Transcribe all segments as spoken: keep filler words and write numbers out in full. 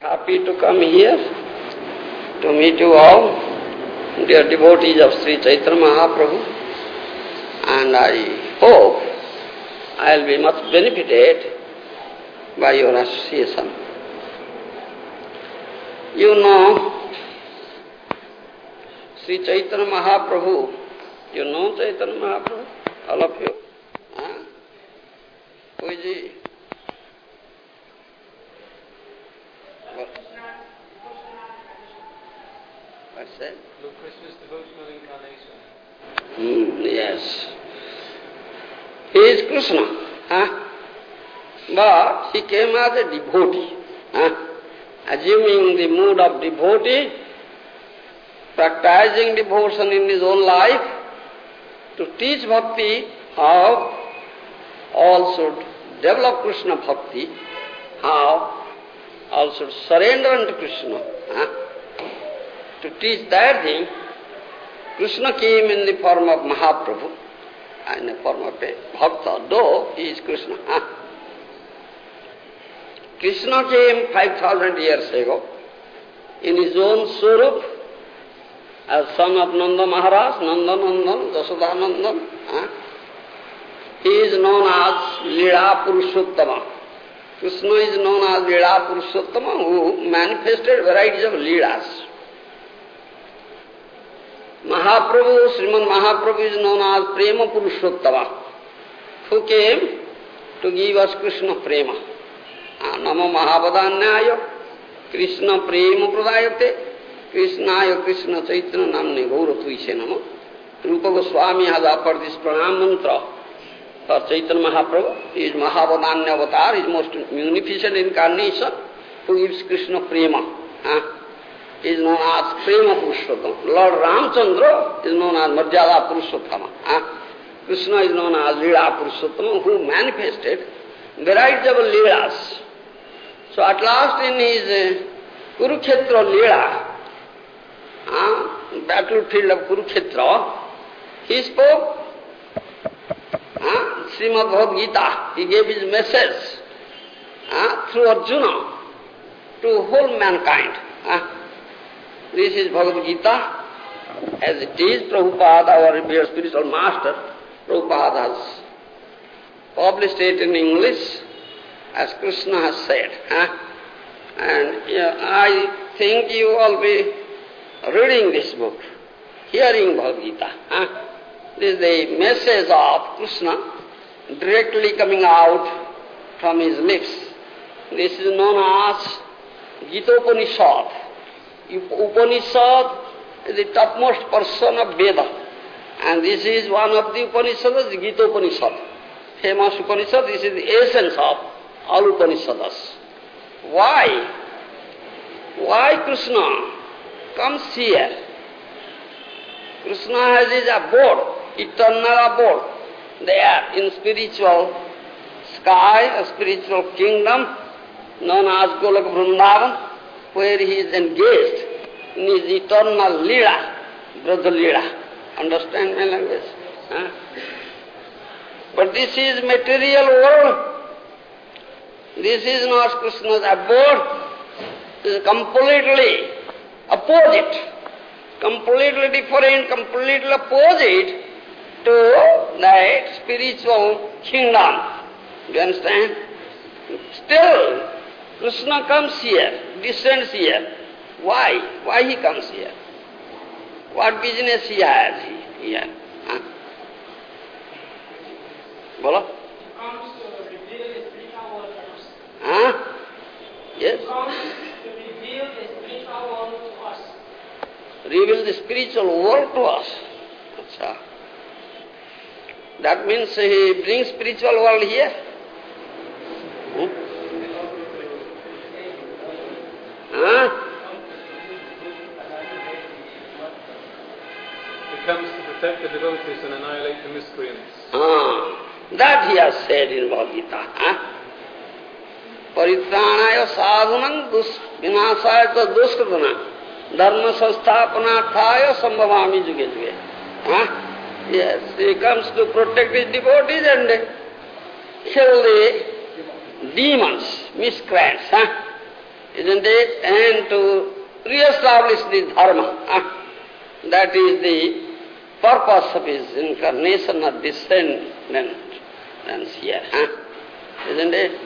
Happy to come here to meet you all, dear devotees of Sri Chaitanya Mahaprabhu, and I hope I will be much benefited by your association. You know, Sri Chaitanya Mahaprabhu, you know Chaitanya Mahaprabhu, all of you? Huh? Who is he? What's that? Lord Krishna's devotional incarnation. Mm, yes. He is Krishna. Huh? But he came as a devotee. Huh? Assuming the mood of devotee, practicing devotion in his own life, to teach bhakti, how all should develop Krishna bhakti, how all should surrender unto Krishna. Huh? To teach that thing, Krishna came in the form of Mahaprabhu, in the form of a bhakta, though he is Krishna. Huh? Krishna came five thousand years ago in his own swarup as son of Nanda Maharaj, Nanda Nandan, Jasoda Nandan. Huh? He is known as Leela Purushottama. Krishna is known as Leela Purushottama, who manifested varieties of Leelas. Mahaprabhu, Sriman Mahaprabhu is known as Prema Purushottama, who came to give us Krishna Prema. Namo Mahabadanyaya, Krishna Prema Pradayate, Krishnaya Krishna Chaitanya Namne Gauratuise Namo. Rupa Goswami has offered this pranam mantra for Chaitanya Mahaprabhu. He is Mahabadanya avatar, his most munificent incarnation, who gives Krishna Prema. Huh? He is known as Prema Purushottama. Lord Ramchandra is known as Marjada Purushottama. Huh? Krishna is known as Leela Purushottama, who manifested varieties of Leelas. So at last in his uh, Kurukshetra Leela, uh, battlefield of Kurukshetra, he spoke uh, Srimad Bhagavad Gita. He gave his message uh, through Arjuna to whole mankind. Uh, This is Bhagavad Gita, as it is. Prabhupada, our revered spiritual master, Prabhupada has published it in English, as Krishna has said. Huh? And yeah, I think you all be reading this book, hearing Bhagavad Gita. Huh? This is the message of Krishna directly coming out from his lips. This is known as Gita Upanishad. Upanishad is the topmost person of Veda. And this is one of the Upanishads, the Gita Upanishad. Famous Upanishad, this is the essence of all Upanishads. Why? Why Krishna comes here? Krishna has his abode, eternal abode, there in spiritual sky, a spiritual kingdom known as Golok Vrindavan, where he is engaged in his eternal Leela, Braja Leela. Understand my language? Huh? But this is material world. This is not Krishna's abode. This is completely opposite, completely different, completely opposite to that spiritual kingdom. Do you understand? Still, Krishna comes here, descends here. Why? Why he comes here? What business he has here? Huh? Bolo? He comes to reveal the spiritual world to us. Huh? Yes? He comes to reveal the spiritual world to us. Reveal the spiritual world to us. Achha. That means he brings spiritual world here? Hmm? Huh? He comes to protect the devotees and annihilate the miscreants. Ah, that he has said in Bhagavad Gita. Huh? Paritranaya sadhunam dus vinasaya duskritana dharma sasthapanarthaya sambhavami juge juge. Huh? Yes, he comes to protect his devotees and kill the demons, miscreants. Huh? isn't it? And to re-establish the dharma. Ah, that is the purpose of his incarnation or descendance here. Ah, isn't it?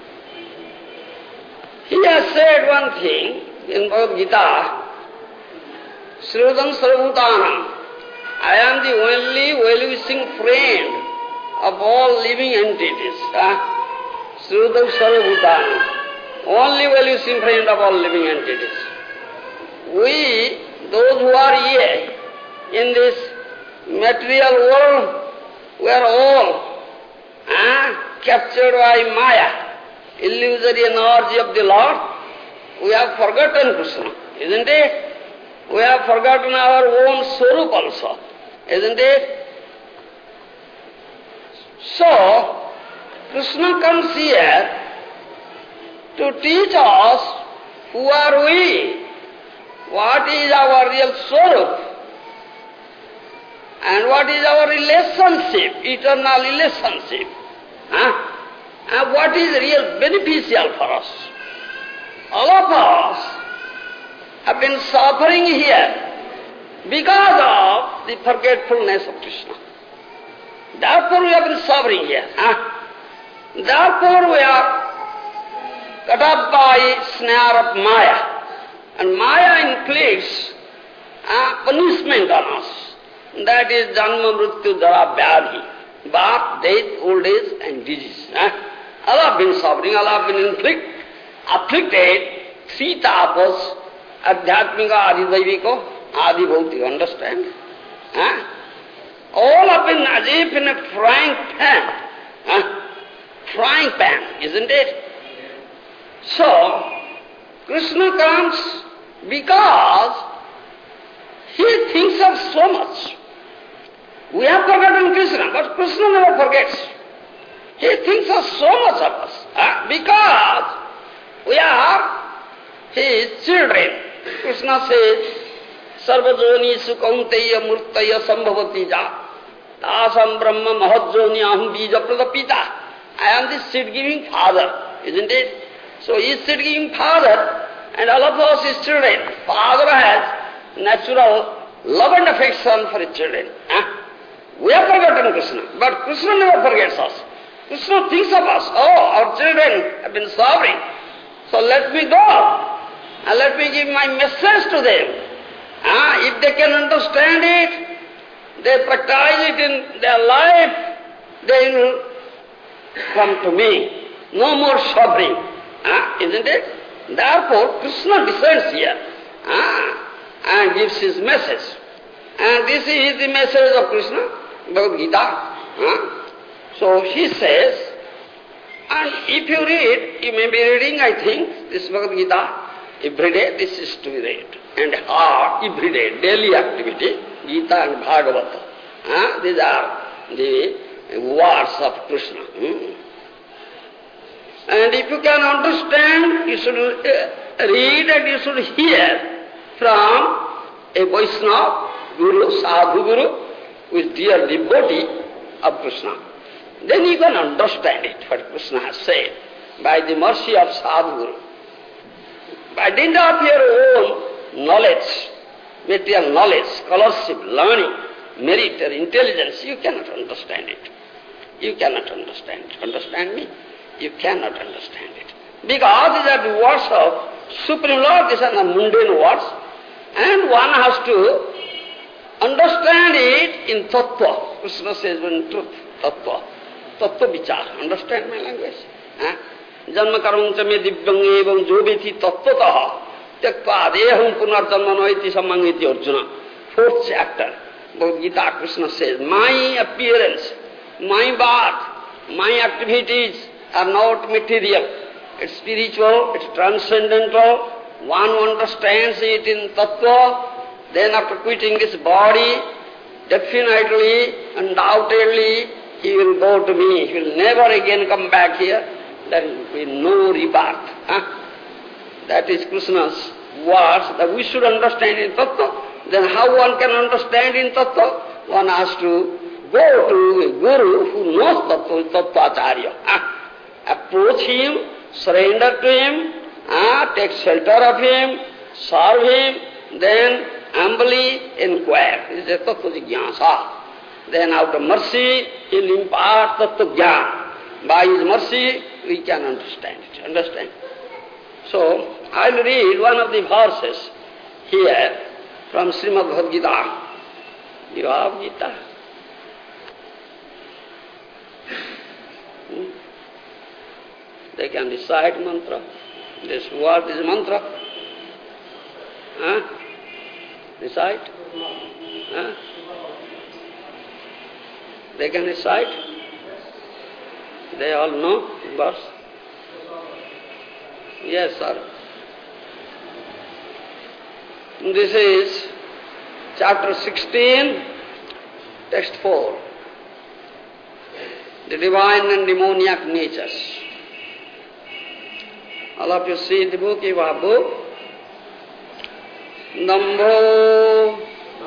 He has said one thing in Bhagavad Gita, Shrudam Sarvabhutanam, I am the only well-wishing friend of all living entities. Shrudam Sarvabhutanam, only well-wishing friend of all living entities. We, those who are here in this material world, we are all uh, captured by Maya, illusory energy of the Lord. We have forgotten Krishna, isn't it? We have forgotten our own Swarup also, isn't it? So, Krishna comes here to teach us who are we, what is our real Swarup, and what is our relationship, eternal relationship, huh? And what is real beneficial for us. All of us have been suffering here because of the forgetfulness of Krishna. Therefore we have been suffering here. Huh? Therefore we are caught up by snare of Maya. And Maya inflicts uh, punishment on us. That is Janma Mrityu Jara Vyadhi. Birth, death, old age and disease. Huh? All have been suffering, all have been inflict, afflicted, three tapas, Adhyatmika, Adidaivika, Adibhautika, understand? Huh? All have been as if in a frying pan. Huh? Frying pan, isn't it? So, Krishna comes because he thinks of so much. We have forgotten Krishna, but Krishna never forgets. He thinks of so much of us, huh? Because we are his children. Krishna says, Sarvajoni sukaunteya murtaya sambhavati ja tasam brahma mahajjoni aham bija pradapita. I am the seed-giving father, isn't it? So he is seed-giving father, and all of us his children. Father has natural love and affection for his children. Huh? We have forgotten Krishna, but Krishna never forgets us. Krishna thinks of us. Oh, our children have been suffering. So let me go and let me give my message to them. Ah, if they can understand it, they practice it in their life, they will come to me. No more suffering. Ah, isn't it? Therefore, Krishna descends here ah, and gives his message. And this is the message of Krishna, Bhagavad Gita. Ah. So he says, and if you read, you may be reading, I think, this Bhagavad Gita, every day this is to be read. And hard, every day, daily activity, Gita and Bhagavata. Ah, these are the words of Krishna. Hmm. And if you can understand, you should read and you should hear from a Vaishnava, Guru, Sadhu Guru, who is dear devotee of Krishna. Then you can understand it, what Krishna has said, by the mercy of Sadhu Guru. By dint of your own knowledge, material knowledge, scholarship, learning, merit or intelligence, you cannot understand it. You cannot understand it. Understand me? You cannot understand it. Because these are the words of Supreme Lord, these are the mundane words, and one has to understand it in tattva. Krishna says in truth, tattva. Tattva vichar. Understand my language? Eh? Janma karmancha me divyang evam joveti tattvataha tyakva adeham punarjanma noiti sammangiti Arjuna. Fourth chapter, Bhagavad Gita, Krishna says, my appearance, my birth, my activities are not material. It's spiritual, it's transcendental. One who understands it in tattva, then after quitting this body, definitely, undoubtedly, he will go to me. He will never again come back here. There will be no rebirth. Huh? That is Krishna's words that we should understand in tattva. Then how one can understand in tattva? One has to go to a guru who knows tattva, tattvacharya. Huh? Approach him, surrender to him, Ah, take shelter of him, serve him, then humbly inquire. This is tattva jignasa. Then out of mercy, he will impart tattva jnana. By his mercy, we can understand it. Understand? So, I will read one of the verses here from Srimad Bhagavad Gita. You have Gita? Hmm? They can recite mantra. This word is mantra. Huh? Recite? Huh? They can recite? They all know verse? Yes, sir. This is chapter sixteen, text four. The divine and demoniac natures. All of you see the book, you have book. Dambho,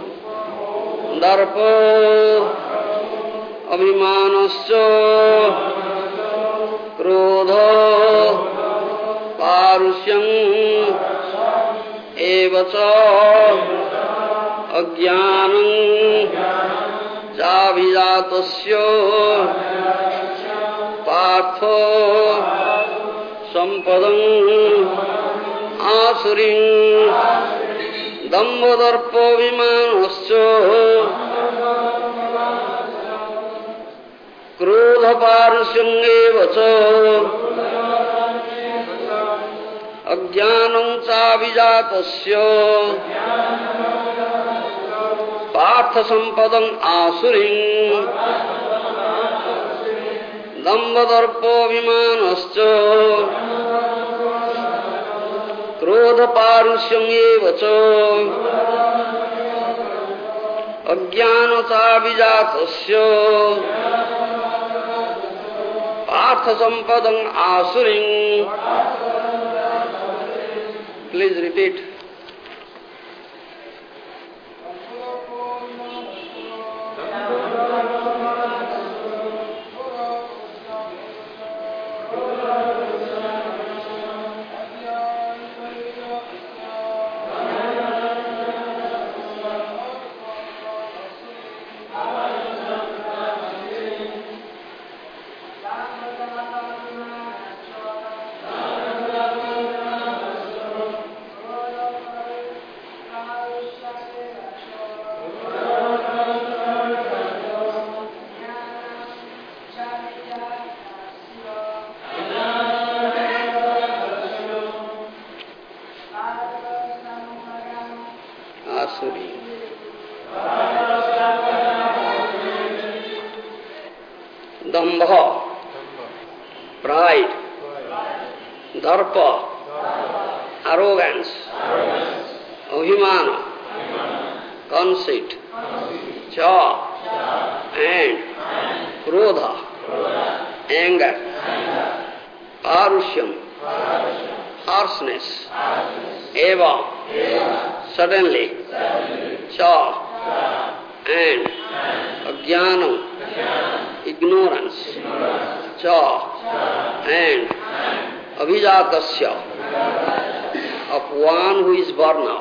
darpo, abhimanascha, krodha, parusyam, evacha, ajnanam, javyatasya, partha, sampadam, asurim, dambhadarpo vimanascha, krodha parusyam evacha, ajnanam chavijatasya, partha sampadam asurim, dambhadarpo vimanascha, krodha parusyam evacha, ajnana chavijatasya, partha sampadam asurim. Please repeat. Dambha, pride, darpa, arrogance, abhimana, conceit, cha, and krodha, anger, parusyam, harshness, eva, suddenly, cha, and ajnanam, ignorance, cha, and abhijatasya, of one who is born of,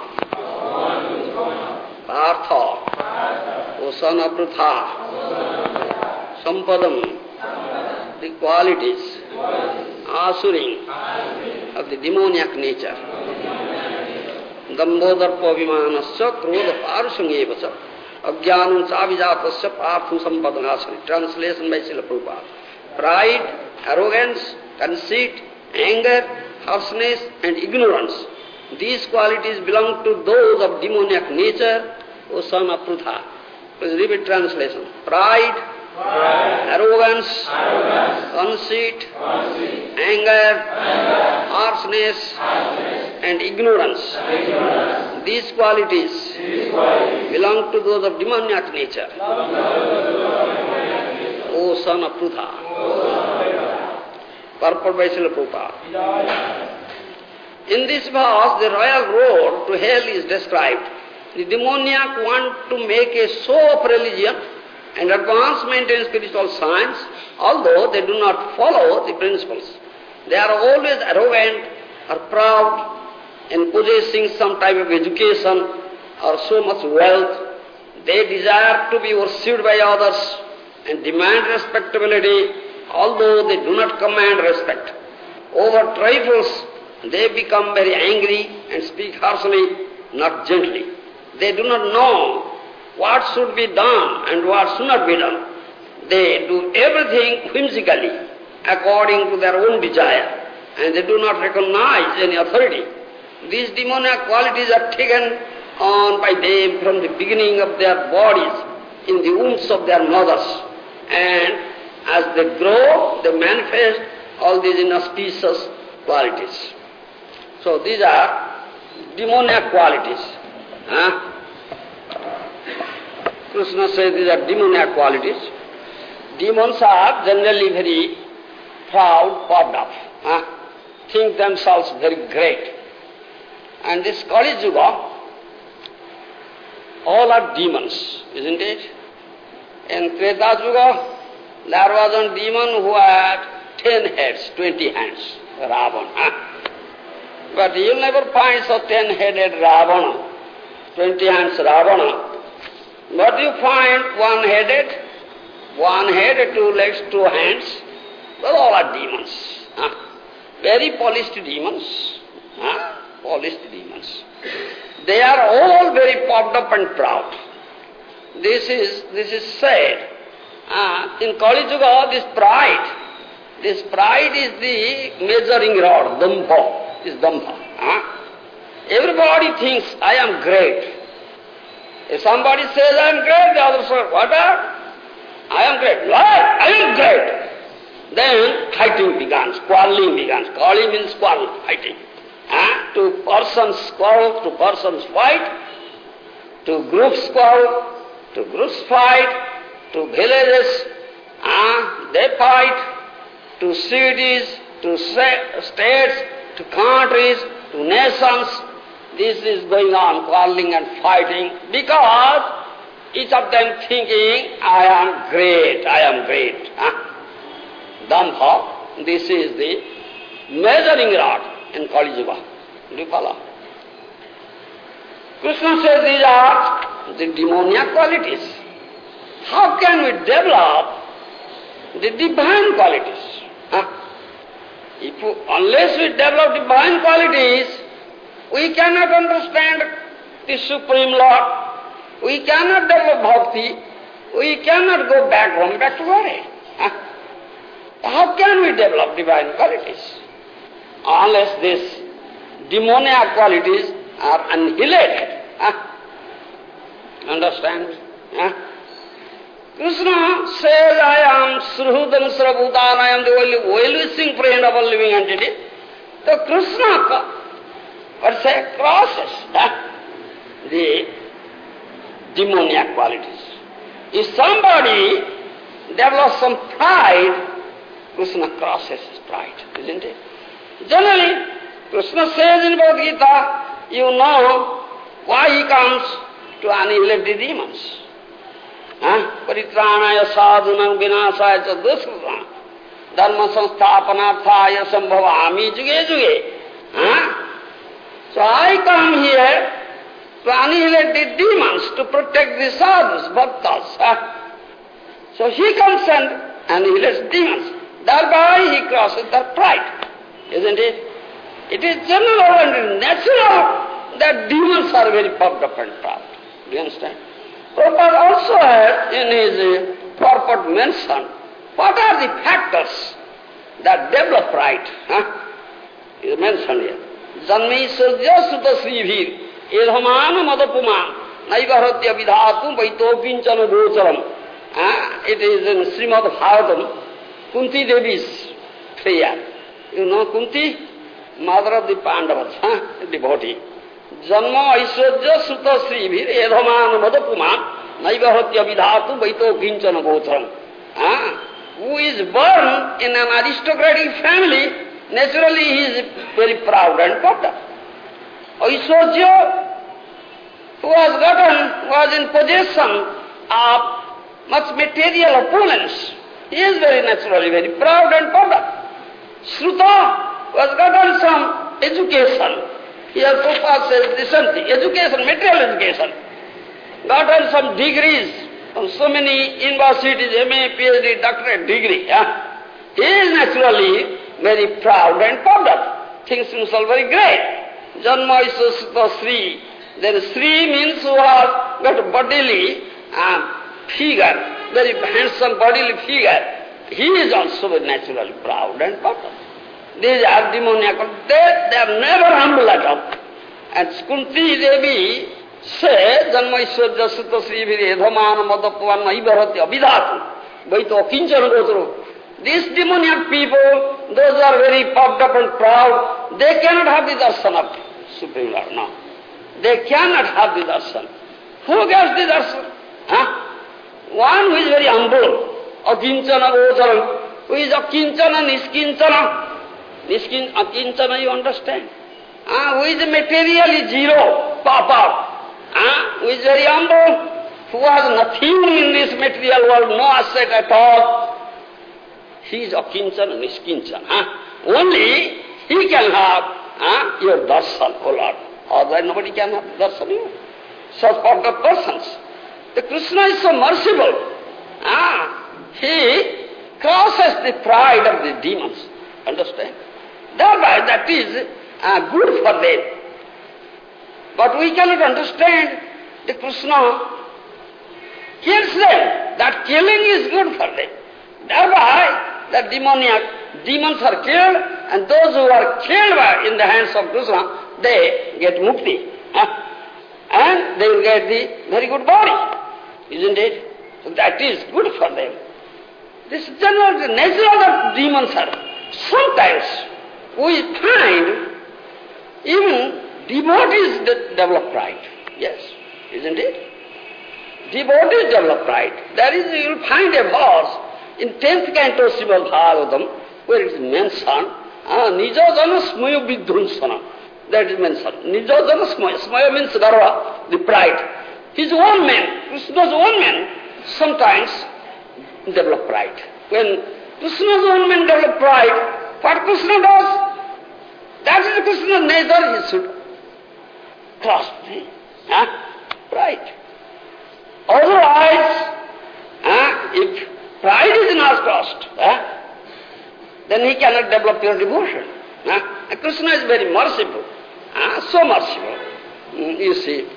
partha, O son of Prutha, sampadam, the qualities, asuring, of the demoniac nature, dambhodarpa vimanasya, krodha parusyam evacha, ajnanam chavijatasya, partha sampadam asuring. Translation by Srila Prabhupada. Pride, arrogance, conceit, anger, harshness and ignorance. These qualities belong to those of demoniac nature, O son of Prutha. Please repeat translation. Pride, Pride arrogance, arrogance, conceit, conceit anger, anger, harshness, harshness and ignorance. ignorance. These qualities, These qualities belong to those of demoniac nature, O son of Prutha. Purport by Srila Prabhupada. In this verse, the royal road to hell is described. The demoniac want to make a show of religion and advancement in spiritual science, although they do not follow the principles. They are always arrogant are proud in possessing some type of education or so much wealth. They desire to be worshipped by others and demand respectability, although they do not command respect. Over trifles, they become very angry and speak harshly, not gently. They do not know what should be done and what should not be done. They do everything whimsically, according to their own desire, and they do not recognize any authority. These demoniac qualities are taken on by them from the beginning of their bodies in the wombs of their mothers, and as they grow, they manifest all these inauspicious qualities. So these are demoniac qualities. Huh? Krishna says these are demoniac qualities. Demons are generally very proud, puffed up, huh? think themselves very great. And this Kali Yuga, all are demons, isn't it? In Treta Yuga, there was a demon who had ten heads, twenty hands, Ravana. Huh? But you'll never find so ten-headed Ravana, twenty hands Ravana. But you find one-headed, one head, two legs, two hands. Well, all are demons. Huh? Very polished demons. Huh? Polished demons. They are all very puffed up and proud. This is this is said. Uh, in Kali Yuga, this pride, this pride is the measuring rod, dambha, is dambha. Huh? Everybody thinks, I am great. If somebody says, I am great, the other says, what are? I am great. What? I am great. Then fighting begins, quarreling begins. Kali means quarrel, fighting. Huh? Two persons quarrel, two persons fight, two groups quarrel, two groups fight, two villages, uh, they fight, two cities, two states, two countries, two nations. This is going on, quarreling and fighting, because each of them thinking, I am great, I am great. Huh? Dambha, this is the measuring rod in Kali Yuga. Do you follow? Krishna says these are the demoniac qualities. How can we develop the divine qualities? Huh? If you, unless we develop divine qualities, we cannot understand the Supreme Lord. We cannot develop bhakti. We cannot go back home, back to glory. Huh? How can we develop divine qualities? Unless these demoniac qualities are annihilated. Huh? Understand? Huh? Krishna says, I am Sruhudam Sarabhutan, I am the only well-wishing friend of all living entity. So Krishna, per se, crosses huh? the demoniac qualities. If somebody develops some pride, Krishna crosses his pride, isn't it? Generally, Krishna says in Bhagavad Gita, you know why he comes to annihilate the demons. Paritranaya sadhunam vinasaya cha duskritam dharma sansthapanarthaya sambhavami juge juge. So I come here to annihilate the demons, to protect the sadhus, bhaktas. Huh? So he comes and annihilates demons. Thereby he crosses their pride, isn't it? It is general and natural that demons are very puffed up and proud. Do you understand? Prabhupada also has in his uh, purport mentioned what are the factors that develop pride. Huh? He is mentioned here. Janmi surya sutta srivir edhamana madapuman naivaratya vidhatu vaito kinchana gocharam. It is in Srimad Bhagavatam, Kunti Devi's prayer. You know Kunti? Mother of the Pandavas, huh? devotee. Janma Aishwarya Sutta Srivir Edhaman Madapuman Naivahatya Vidhatu Vaito Kinchana Gocharam. Who is born in an aristocratic family, naturally he is very proud and puffed up. Aishwarya, who was gotten, was in possession of much material opulence, he is very naturally very proud and puffed up. Shruta was gotten some education. Here Prabhupada says, listen, education, material education. Gotten some degrees from so many universities, M A, P H D, doctorate degree. Yeah? He is naturally very proud and puffed up. Thinks himself very great. Janma Isasita Sri. Then Sri means who has got a bodily uh, figure, very handsome bodily figure. He is also very naturally proud and puffed up. These are demoniacal. They, they are never humble at all. And Kunti Devi says, Janma Isasita Sri Viri Edhamana Madapavana Ibarati Abhidhatu. Vaito Kinchana Gotru. These demoniac people, those who are very puffed up and proud, they cannot have the darshan of Supreme Lord. No. They cannot have the darshan. Who gets the darshan? Huh? One who is very humble, akinchana gocharam, who is akinchana niskinchana. Niskin, akinchana you understand? Uh, who is materially zero, papa. Uh, who is very humble, who has nothing in this material world, no asset at all. He is akinchana, niskinchana. Huh? Only he can have huh, your darshan, O Lord. Otherwise nobody can have darshan you. Such part of persons. The Krishna is so merciful. Ah, he crosses the pride of the demons. Understand? Thereby that is uh, good for them. But we cannot understand the Krishna kills them. That killing is good for them. Thereby the demoniac, demons are killed, and those who are killed by, in the hands of Krishna, they get mukti. Huh? And they will get the very good body. Isn't it? So that is good for them. This is general, the nature of the demons are. Sometimes we find even devotees de- develop pride. Yes, isn't it? Devotees develop pride. There is, you will find a verse in tenth canto Srimad Bhagavatam, where it is mentioned, uh, Nijajana Smaya Vidhunsana. That is mentioned. Nijajana Smaya. Smaya means Garva, the pride. His own men, Krishna's own men, sometimes develop pride. When Krishna's own men develop pride, what Krishna does? That is Krishna's nature, he should cross the huh? pride. Otherwise, huh, if pride is not crossed, huh, then he cannot develop your devotion. Huh? And Krishna is very merciful, huh? So merciful. Mm, you see,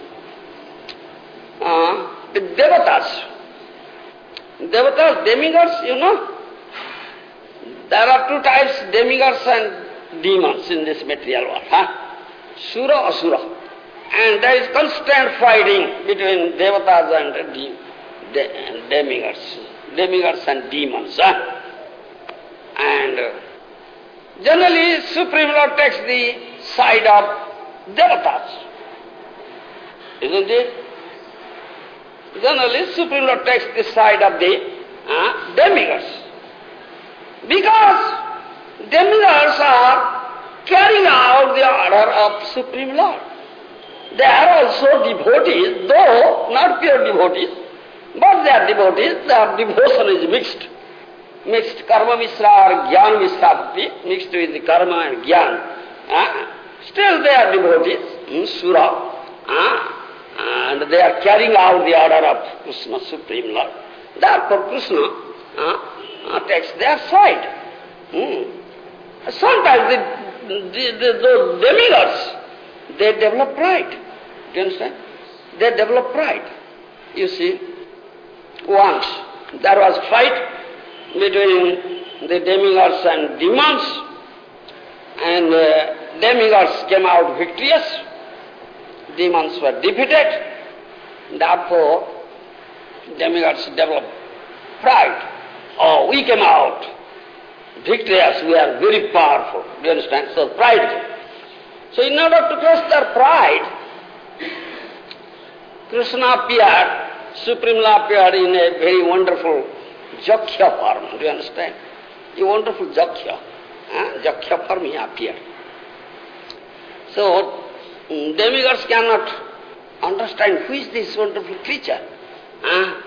uh, the devatas, devatas, demigods, you know, there are two types, demigods and demons in this material world. Huh? Sura, Asura. And there is constant fighting between devatas and de de demigods. Demigods and demons. Huh? And uh, generally, Supreme Lord takes the side of devatas. Isn't it? Generally, Supreme Lord takes the side of the uh, demigods. Because demigods are carrying out the order of Supreme Lord. They are also devotees, though not pure devotees, but they are devotees, their devotion is mixed. Mixed karma mishra or jnana mishra bhakti, mixed with the karma and jnana. Uh, still they are devotees, mm, sura, uh, and they are carrying out the order of Krishna, Supreme Lord. Therefore Krishna uh, uh, takes their side. Mm. Sometimes the, the, the, the demigods, they develop pride. Do you understand? They develop pride. You see, once there was fight between the demigods and demons, and uh, demigods came out victorious, demons were defeated. Therefore, demigods developed pride. Oh, we came out victorious, we are very powerful. Do you understand? So pride. So in order to crush their pride, Krishna appeared, Supreme Lord appeared in a very wonderful Jakhya form. Do you understand? A wonderful Jakhya. Uh, Jakhya form he appeared. So demigods cannot understand who is this wonderful creature. Uh,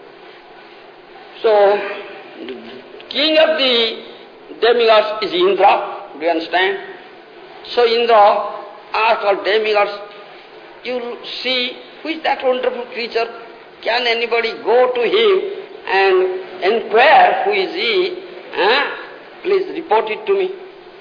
so the king of the demigods is Indra. Do you understand? So Indra asked all demigods, you see, who is that wonderful creature? Can anybody go to him and inquire who is he? Eh? Please report it to me.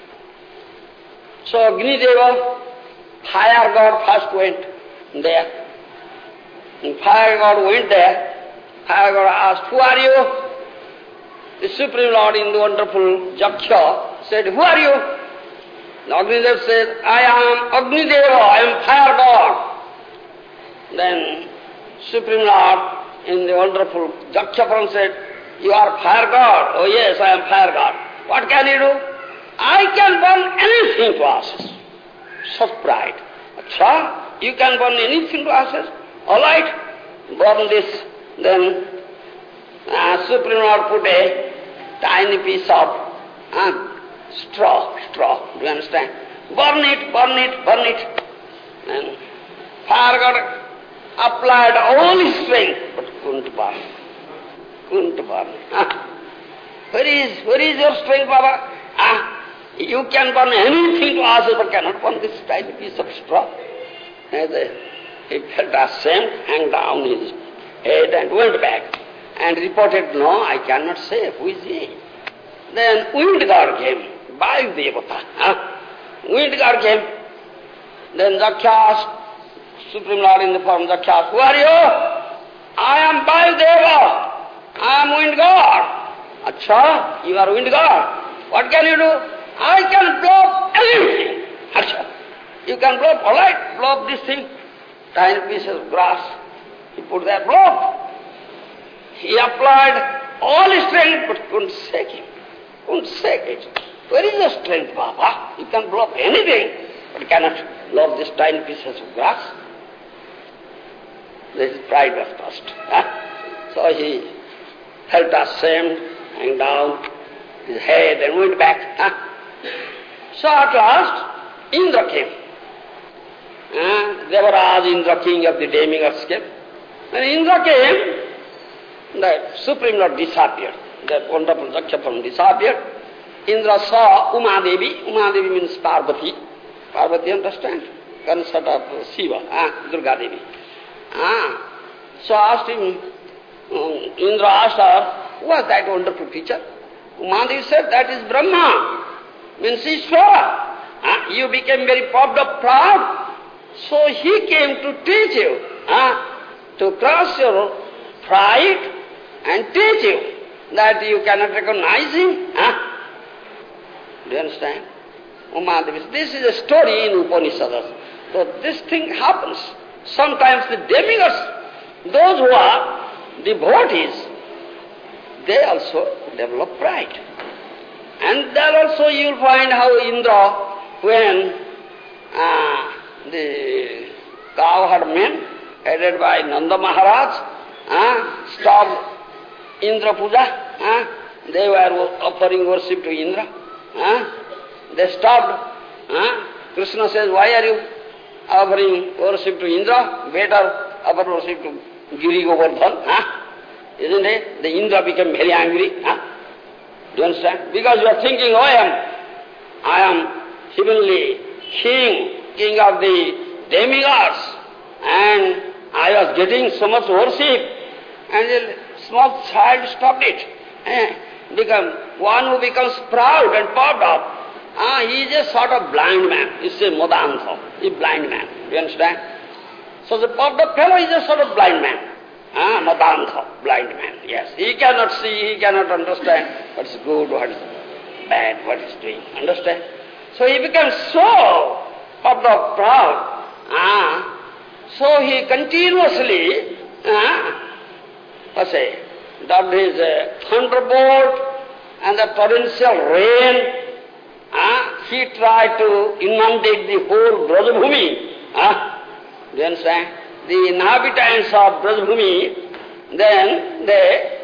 So Agnideva, fire god, first went there. And fire god went there. Fire god asked, who are you? The Supreme Lord in the wonderful Jaksha said, who are you? And Agnideva said, I am Agnideva, I am fire god. Then Supreme Lord in the wonderful Jaksha said, you are fire god. Oh yes, I am fire god. What can you do? I can burn anything to ashes. Such pride. Achha, you can burn anything to ashes? All right, burn this. Then uh, Supreme Lord put a tiny piece of uh, straw, straw, do you understand? Burn it, burn it, burn it. And fire god applied all his strength, but couldn't burn. Couldn't burn. Ah. Where is, where is your strength, Baba? Ah. You can burn anything to ashes, but cannot burn this tiny piece of straw. And uh, he felt ashamed, hung down his head and went back and reported, no, I cannot say, who is he? Then wind god came, Vayu Devata. Huh? Wind god came. Then Jaksha asked, Supreme Lord in the form of Jaksha asked, who are you? I am Vayu Deva. I am wind god. Achha, you are wind god. What can you do? I can blow up anything. Achha. You can blow up, all right, blow up this thing. Tiny pieces of grass. He put there, blow up. He applied all his strength, but couldn't shake him. Couldn't shake it. Where is the strength, Baba? You can blow up anything, but cannot blow up this tiny pieces of grass. This pride was crushed. Huh? So he felt ashamed, hung down his head and went back. Huh? So at last, Indra came. Uh, Devaraj, Indra, king of the demigods came. When Indra came, the Supreme Lord disappeared. That wonderful Jaksha disappeared. Indra saw Uma Devi. Uma Devi means Parvati. Parvati, understand? Consort of Shiva, ah, Durga Devi. Ah. So asked him, um, Indra asked her, who was that wonderful teacher? Uma Devi said, that is Brahma. Means Ishvara. Ah, you became very puffed up, proud. So he came to teach you, ah, to cross your pride and teach you that you cannot recognize him. Ah. Do you understand? Uma Devi, this is a story in Upanishads. So this thing happens. Sometimes the demigods, those who are devotees, they also develop pride. And there also you will find how Indra, when uh, the cowherd men, headed by Nanda Maharaj, uh, stopped Indra Puja, uh, they were offering worship to Indra. Uh, they stopped. Uh, Krishna says, why are you offering worship to Indra? Better offer worship to Giri Govardhan. Uh, isn't it? The Indra became very angry. Uh, do you understand? Because you are thinking, oh, I am, I am heavenly king, king of the demigods, and I was getting so much worship, and a small child stopped it. Eh? Become one who becomes proud and puffed up. Ah, he is a sort of blind man. It's a modantha, a blind man. Do you understand? So the puffed up fellow is a sort of blind man. Ah, modantha, blind man, yes. He cannot see, he cannot understand what is good, what is bad, what is doing. Understand? So he becomes so puffed up, proud. Ah, so he continuously, ah, let's say, dubbed his uh, thunderbolt and the torrential rain. Ah, he tried to inundate the whole Brajabhumi. Ah, do you understand? The inhabitants of Brajabhumi, then they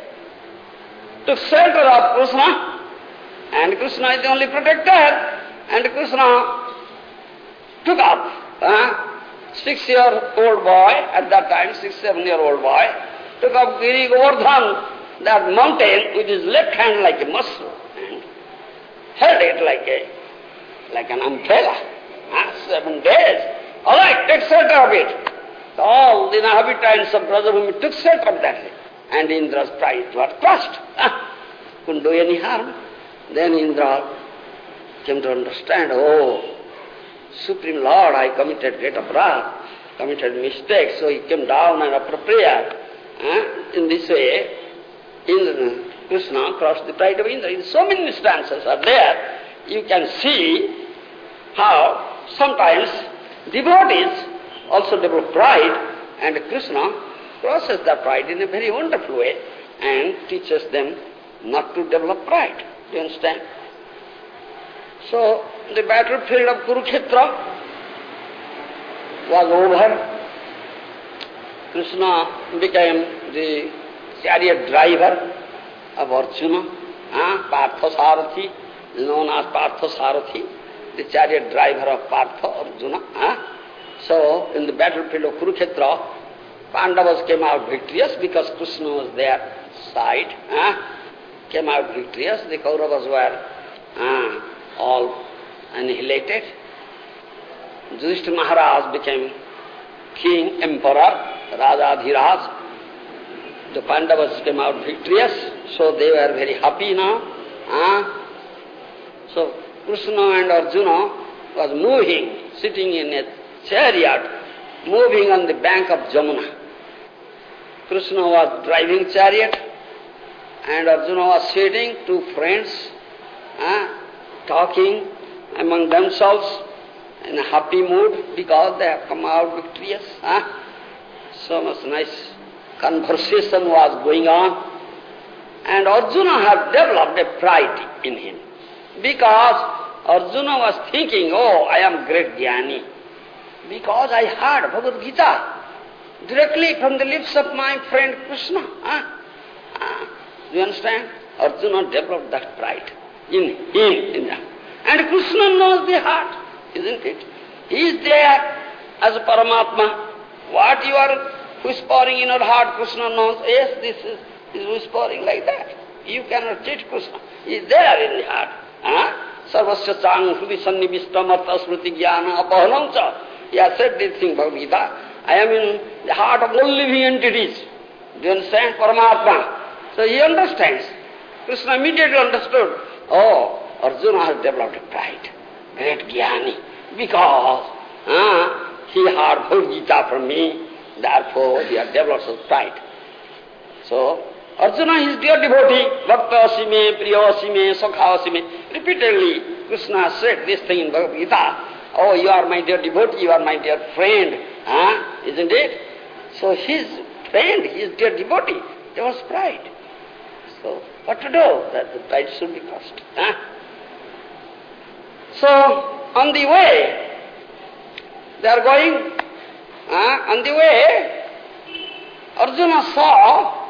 took shelter of Krishna, and Krishna is the only protector, and Krishna took up uh, six-year-old boy, at that time, six, seven-year-old boy, took up Giri Govardhan, that mountain, with his left hand like a muscle, and held it like a, like an umbrella. seven days. All right, take shelter of it. So all the inhabitants of Brajabhumi took shelter of that. And Indra's pride was crushed. Ah, couldn't do any harm. Then Indra came to understand, oh, Supreme Lord, I committed great aparadh, committed mistake, so he came down and after prayer. Eh? In this way, Indra, Krishna crossed the pride of Indra. So many instances are there. You can see how sometimes devotees also develop pride, and Krishna crosses that pride in a very wonderful way and teaches them not to develop pride. Do you understand? So, the battlefield of Kurukshetra was over. Krishna became the chariot driver of Arjuna, uh, Partha Sarathi, known as Partha Sarathi, the chariot driver of Partha Arjuna. Uh. So, in the battlefield of Kurukshetra, Pandavas came out victorious because Krishna was their side, uh, came out victorious. The Kauravas were uh, all annihilated. Yudhishthira Maharaj became king, emperor, Rajadhiraj. The Pandavas came out victorious, so they were very happy now. Uh, so Krishna and Arjuna was moving, sitting in a chariot, moving on the bank of Jamuna. Krishna was driving chariot and Arjuna was sitting, two friends, uh, talking among themselves in a happy mood because they have come out victorious. Huh? So much nice conversation was going on. And Arjuna had developed a pride in him because Arjuna was thinking, oh, I am great jnani because I heard Bhagavad Gita directly from the lips of my friend Krishna. Huh? Uh, do you understand? Arjuna developed that pride in him. In that. And Krishna knows the heart, isn't it? He is there as a Paramatma. What you are whispering in your heart, Krishna knows. Yes, this is, is whispering like that. You cannot cheat Krishna. He is there in the heart. Huh? Sarvasya chang hrudi sannivishtam artha smriti jnana apahanam cha. He has said this thing, Bhagavad Gita. I am in the heart of all living entities. Do you understand? Paramatma. So he understands. Krishna immediately understood. Oh, Arjuna has developed a pride. Great jnani. Because uh, he heard Bhagavad Gita from me. Therefore, he has developed such pride. So, Arjuna is dear devotee. Bhakta asime, priya asime, sakha asime. Repeatedly, Krishna has said this thing in Bhagavad Gita. Oh, you are my dear devotee, you are my dear friend. Huh? Isn't it? So his friend, his dear devotee, there was pride. So what to do? That the pride should be crushed. Huh? So on the way, they are going, uh, on the way, Arjuna saw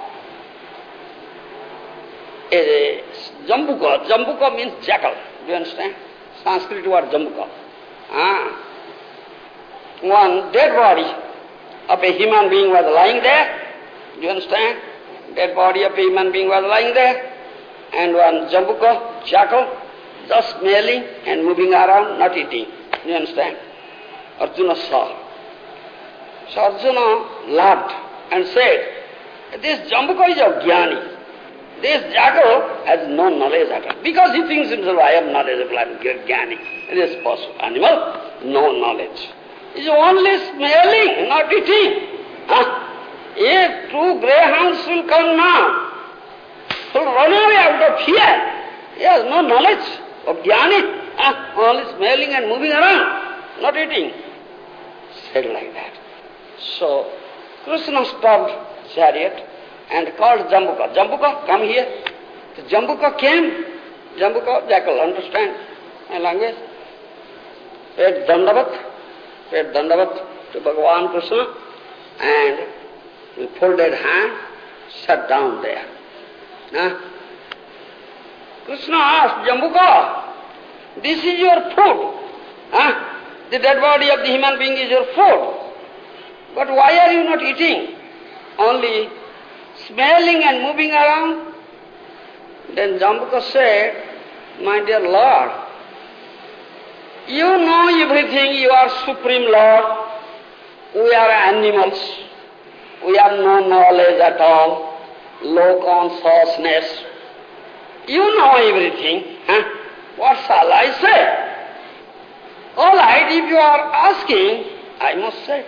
a Jambuka. Jambuka means jackal. Do you understand? Sanskrit word Jambuka. Ah. One dead body of a human being was lying there. Do you understand? Dead body of a human being was lying there. And one Jambuka, jackal, just smelling and moving around, not eating. Do you understand? Arjuna saw. So Arjuna laughed and said, this Jambuka is a jnani. This jackal has no knowledge at all. Because he thinks himself, I am knowledgeable, I am great jnani. This possible animal, no knowledge. He is only smelling, not eating. Huh? If two greyhounds will come now, will run away out of fear. He has no knowledge of jnani. Huh? Only smelling and moving around, not eating. Said like that. So, Krishna stopped chariot and called Jambuka. Jambuka, come here. The Jambuka came. Jambuka, jackal, understand my language? Paid Dandavat, paid Dandavat to Bhagavan Krishna, and with folded hand, sat down there. Huh? Krishna asked Jambuka, this is your food. Huh? The dead body of the human being is your food. But why are you not eating? Only smelling and moving around? Then Jambuka said, my dear Lord, You know everything, you are Supreme Lord. We are animals. We have no knowledge at all, low consciousness. You know everything. Huh? What shall I say? All right, if you are asking, I must say,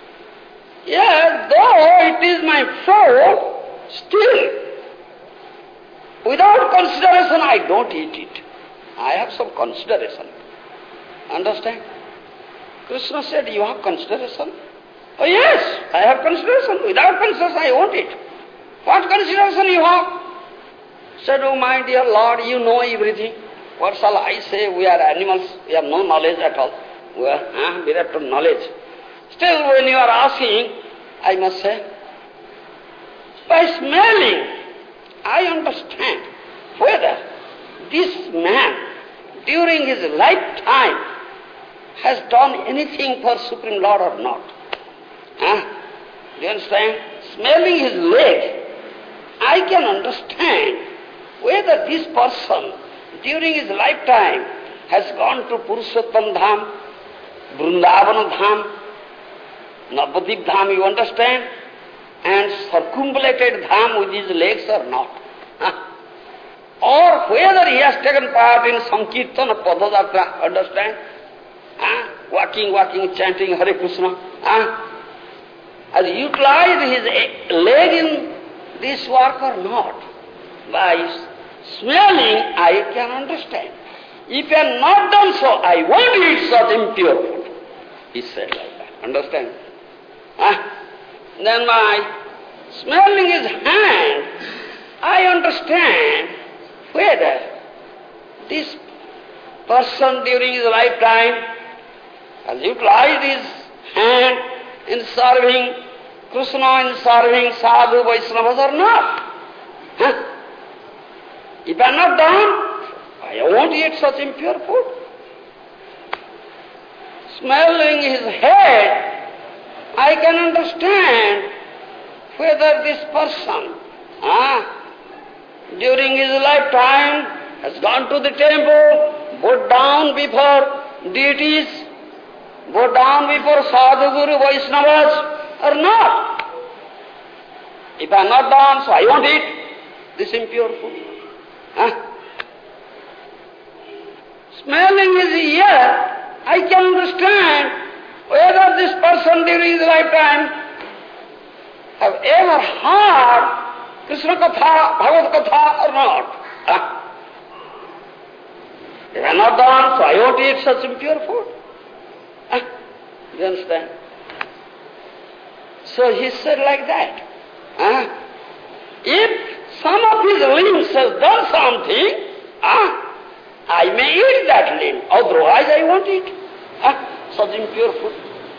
yes, though it is my fault, still, without consideration, I don't eat it. I have some consideration. Understand? Krishna said, you have consideration? Oh yes, I have consideration. Without consideration, I won't eat. What consideration you have? Said, oh my dear Lord, you know everything. What shall I say? We are animals. We have no knowledge at all. We are huh, bereft of knowledge. Still, when you are asking, I must say, by smelling, I understand whether this man, during his lifetime, has done anything for Supreme Lord or not. Huh? Do you understand? Smelling his leg, I can understand whether this person, during his lifetime, has gone to Purushottam Dham, Vrindavan Dham, Navadip Dham, you understand? And circumambulated Dham with his legs or not. Huh? Or whether he has taken part in Sankirtan or Padadatra, understand? Huh? Walking, walking, chanting Hare Krishna. Huh? Has utilized his leg in this work or not? By smelling, I can understand. If I have not done so, I won't eat such impure food. He said like that. Understand? Huh? Then by smelling his hand, I understand whether this person during his lifetime has utilized his hand in serving Krishna, in serving Sadhu Vaishnavas or not. Huh? If I am not done, I won't eat such impure food. Smelling his head, I can understand whether this person, ah, during his lifetime, has gone to the temple, bowed down before deities, bowed down before Sadhu Guru Vaishnavas, or not. If I am not done, so I won't eat this impure food. Huh? Smelling his ear, I can understand whether this person during his lifetime have ever heard Krishna Katha, Bhagavad Katha or not. Huh? If I am not done, so I won't eat such impure food. Huh? Do you understand? So he said like that. Huh? If some of his limbs has done something, huh, I may eat that limb, otherwise I won't eat huh, such impure food.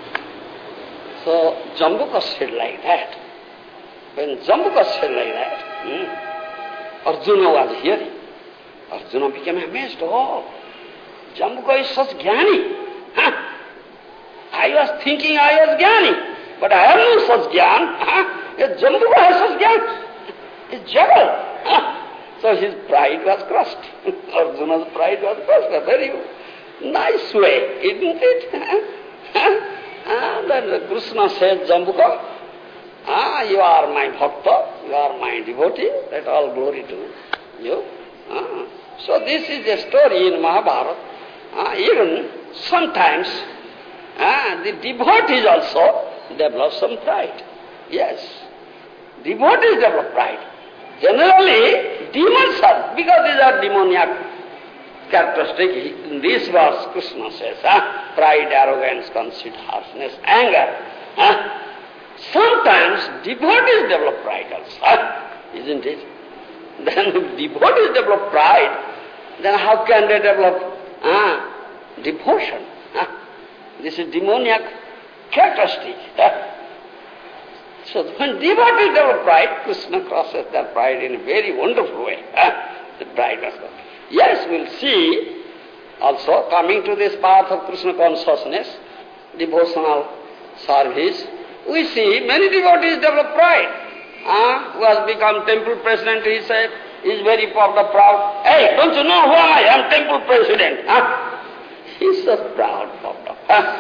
So Jambuka said like that. When Jambuka said like that, hmm, Arjuna was hearing. Arjuna became amazed. Oh, Jambuka is such jnani. Huh? I was thinking I was jnani, but I have no such jnana. Huh? Jambuka has such jnana. It's juggle. Huh? So his pride was crushed. Arjuna's pride was crushed. A very nice way, isn't it? And then Krishna said, Jambuka, ah, you are my bhakta, you are my devotee, let all glory to you. Ah. So this is a story in Mahabharata. Ah, even sometimes ah, the devotees also develop some pride. Yes, devotees develop pride. Generally, demons are, because these are demoniac characteristics. In this verse, Krishna says, ah, pride, arrogance, conceit, harshness, anger. Ah. Sometimes devotees develop pride also, ah, isn't it? Then if devotees develop pride, then how can they develop ah, devotion? Ah. This is demoniac characteristic. Ah. So when devotees develop pride, Krishna crosses their pride in a very wonderful way. Ah. The pride was gone. Yes, we'll see also coming to this path of Krishna consciousness, devotional service, we see many devotees develop pride. Ah, who has become temple president, he said, he is very proud, proud. Hey, don't you know who am I? I am temple president. Ah. He's so proud, Baba.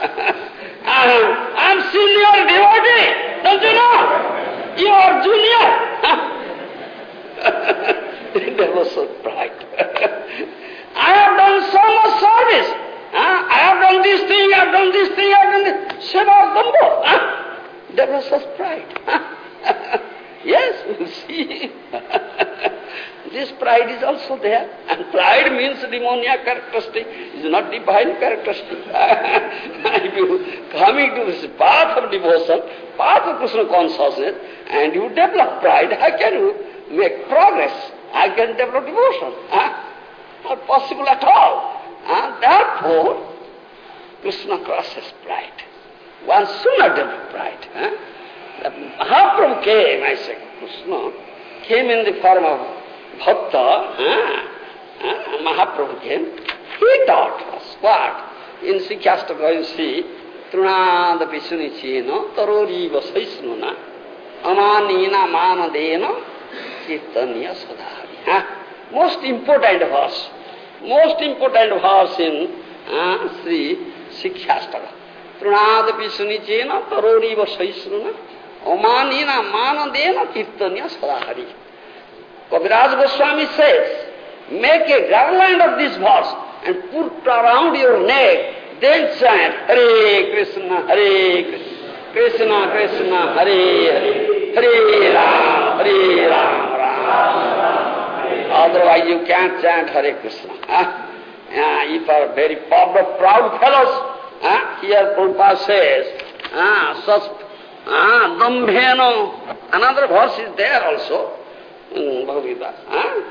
I'm senior devotee, don't you know? You are junior. They were so proud. I have done so much service. Huh? I have done this thing, I have done this thing, I have done this. Seva Dambo. Huh? There was such pride. Yes, we'll see. This pride is also there. And pride means demoniac characteristic. It's not divine characteristic. If you coming to this path of devotion, path of Krishna consciousness, and you develop pride, how can you make progress? How can develop devotion? Huh? Not possible at all. Uh, therefore, Krishna crosses pride. One should not develop pride. Huh? The Mahaprabhu came, I say, Krishna came in the form of Bhakta. Uh, uh, Mahaprabhu came. He taught us what? In Sikhastaka you see, Trunada Pisunichino, Taroriva Saisnuna, Amanina Manadena, Kirtanya Sadhari. Uh, most important verse. Most important verse in uh, Sri Sikhastaka. Trunadapi sunichena taroriva saisruna omanina manadena kirtanya sadahari. Kaviraj Goswami says, make a garland of this verse and put around your neck, then chant Hare Krishna, Hare Krishna, Krishna Krishna, Hare Hare, Hare Ram, Hare Ram, Ram. Otherwise you can't chant Hare Krishna. Huh? Uh, if are very proud, proud fellows, uh, here Prabhupada says, uh, such uh, dambheno, another verse is there also in Bhagavad Gita. Uh?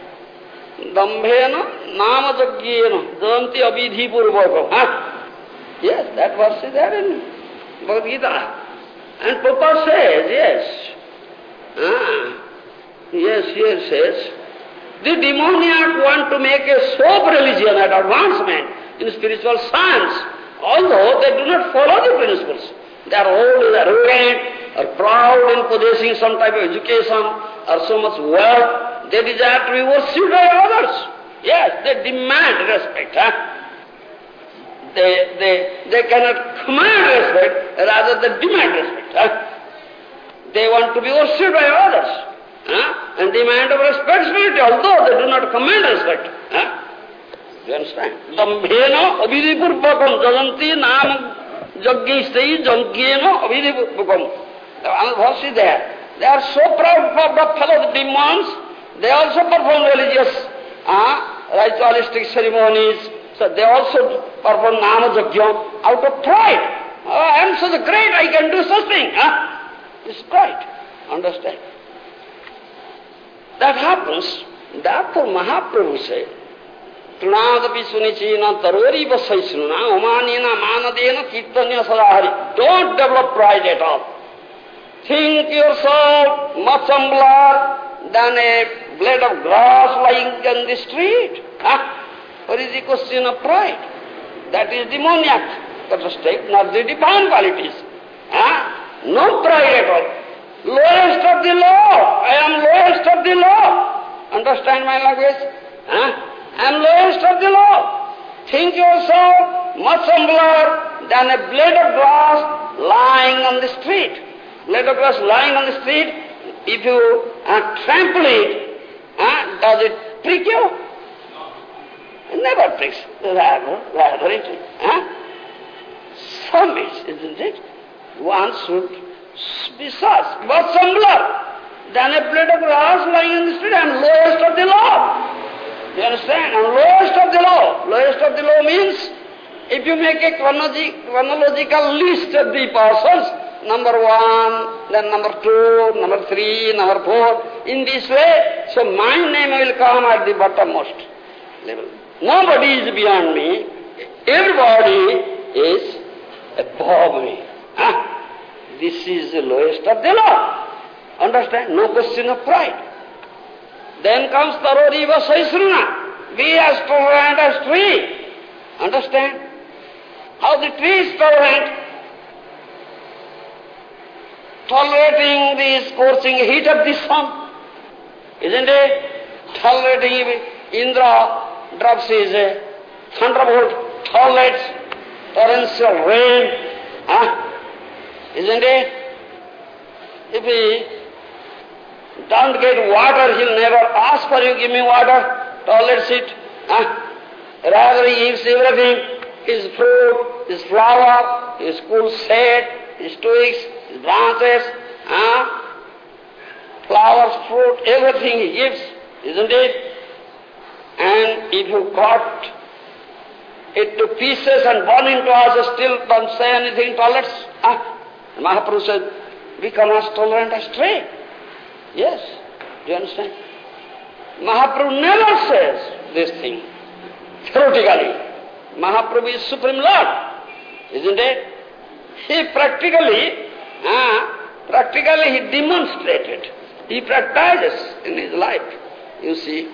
Dambheno namajaggyeno janti abidhi purvakam. Huh? Yes, that verse is there in Bhagavad Gita. And Prabhupada says, yes, uh, yes, here says, the demoniac want to make a soap religion at advancement in spiritual science, although they do not follow the principles. They are old, arrogant, or proud in possessing some type of education or so much wealth. They desire to be worshipped by others. Yes, they demand respect. Huh? They, they, they cannot command respect, rather they demand respect. Huh? They want to be worshipped by others. Huh? And demand of responsibility, although they do not command respect. Huh? You understand? Dambhena abhidipurvakam jajanti nam jaggistai jankyena abhidipurvakam. Another verse is there. They are so proud of fellow demons, they also perform religious, uh, ritualistic ceremonies. So they also perform namajagya out of pride. Oh, I am so great, I can do such thing. Huh? It's pride. Understand? That happens, therefore Mahaprabhu said, Trunadapi sunichina tarori vasaisnuna umanina manadena kirtanya sadahari. Don't develop pride at all. Think yourself much humbler than a blade of grass lying on the street. Huh? What is the question of pride? That is demoniac characteristic, not the divine qualities. Huh? No pride at all. Lowest of the law. I am lowest of the law. Understand my language? Huh? I am lowest of the law. Think yourself much humbler than a blade of grass lying on the street. Blade of grass lying on the street, if you uh, trample it, uh, does it prick you? It never pricks. Rather, rather it is. Huh? Summits, isn't it? One should be such, but humbler than a blade of grass lying in the street. I am lowest of the law. You understand? I am lowest of the law. Lowest of the law means, if you make a chronological list of the persons, number one, then number two, number three, number four, in this way, so my name will come at the bottommost level. Nobody is beyond me. Everybody is above me. Huh? This is the lowest of the law. Understand? No question of pride. Then comes Taroriva Saisruna. Be as tolerant as tree. Understand? How the tree is tolerant. Tolerating the scorching heat of the sun. Isn't it? Tolerating Indra drops his thunderbolt toilets, torrential rain, huh? Isn't it? If he don't get water, he'll never ask for you, give me water, toilet seat. Huh? Rather he gives everything, his fruit, his flower, his cool shade, his twigs, his branches, huh? flowers, fruit, everything he gives, isn't it? And if you cut it to pieces and burn into us, still don't say anything, tolerance. Ah, Mahaprabhu said, become as tolerant as stray. Yes, do you understand? Mahaprabhu never says this thing, theoretically. Mahaprabhu is Supreme Lord, isn't it? He practically, ah, practically he demonstrated, he practices in his life. You see,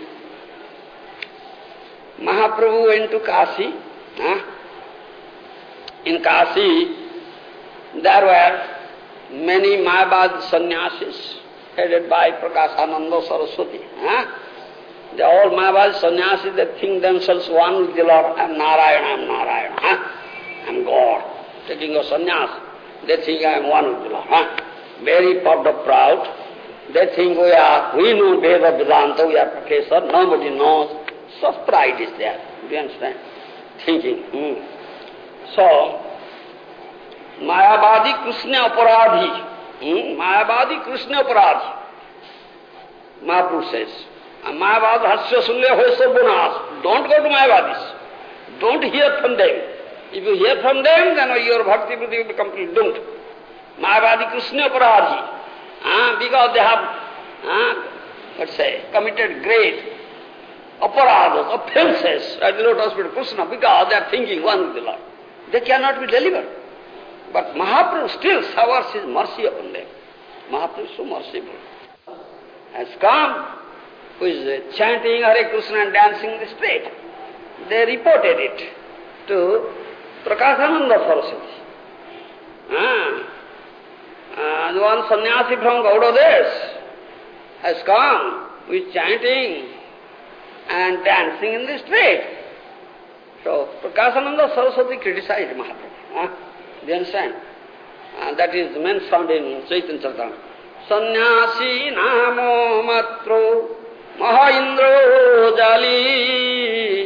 Mahaprabhu went to Kashi. Huh? In Kashi, there were many Mayavad sannyasis headed by Prakashananda Saraswati. Huh? They are all Mayavad sannyasis, they think themselves one with the Lord. I am Narayana, I am Narayana. Huh? I am God. Taking a sannyas, they think I am one with the Lord. Huh? Very puffed up proud. They think we are, we know Veda Vedanta, we are professor, nobody knows. So pride is there, do you understand? Thinking. Hmm. So, Mayavadi Krishna Aparadhi. Hmm? Mayavadi Krishna Aparadhi. Mahaprabhu says, Mayavad Hasya Sulya Hoysa Bunas. Don't go to Mayavadis. Don't hear from them. If you hear from them, then your bhakti will be completely doomed. Mayavadi Krishna Aparadhi. Ah, because they have, ah, let's say, committed great aparadhas, offenses at the lotus feet of Krishna, because they are thinking one with the Lord. They cannot be delivered. But Mahaprabhu still showers his mercy upon them. Mahaprabhu is so merciful. Has come, who is chanting Hare Krishna and dancing in the street. They reported it to Prakashananda Saraswati. Ah. Uh, the one sannyasi from Gaudadesh has come with chanting and dancing in the street. So, Prakashananda Saraswati criticized Mahaprabhu. Huh? Do you understand? Uh, that is mentioned in Chaitanya Charitamrita. Sannyasi namo matro mahaindro jali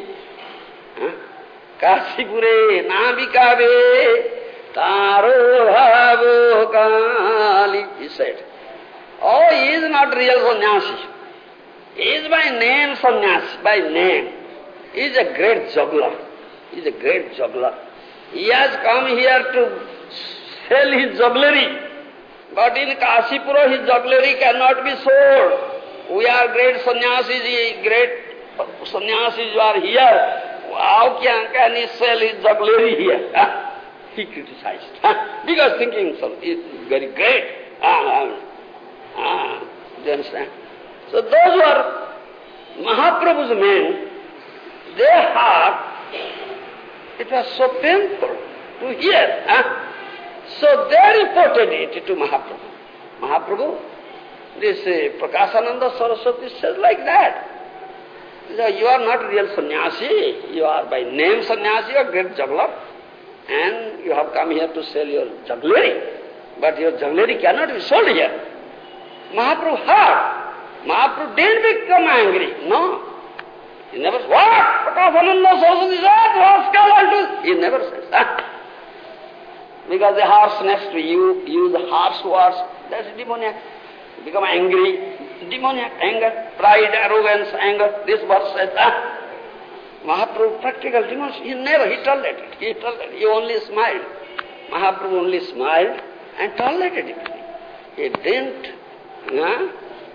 Kashipure nabikabe Taro bhavo kali, he said. Oh, he is not real sannyasi. He is by name sannyasi, by name. He is a great juggler. He is a great juggler. He has come here to sell his jugglery. But in Kashipura his jugglery cannot be sold. We are great sannyasis, great sannyasis who are here. How can, can he sell his jugglery here? He criticized, huh? Because thinking himself is very great. Ah, ah, ah, do you understand? So those who are Mahaprabhu's men, their heart, it was so painful to hear. Huh? So they reported it to Mahaprabhu. Mahaprabhu, this uh, Prakashananda Saraswati says like that. So you are not real sannyasi, you are by name sannyasi, you are great juggler. And you have come here to sell your jugglery. But your jugglery cannot be sold here. Mahaprabhu heard. Mahaprabhu didn't become angry. No. He never said, what? Prakashananda Saraswati said, what shall I do? He never says that. Because the harshness to you, use harsh words, that's demoniac. Become angry, demoniac, anger, pride, arrogance, anger. This verse says that. Mahaprabhu, practical demonstration, he never, he tolerated, he tolerated, he only smiled. Mahaprabhu only smiled and tolerated it. He didn't uh,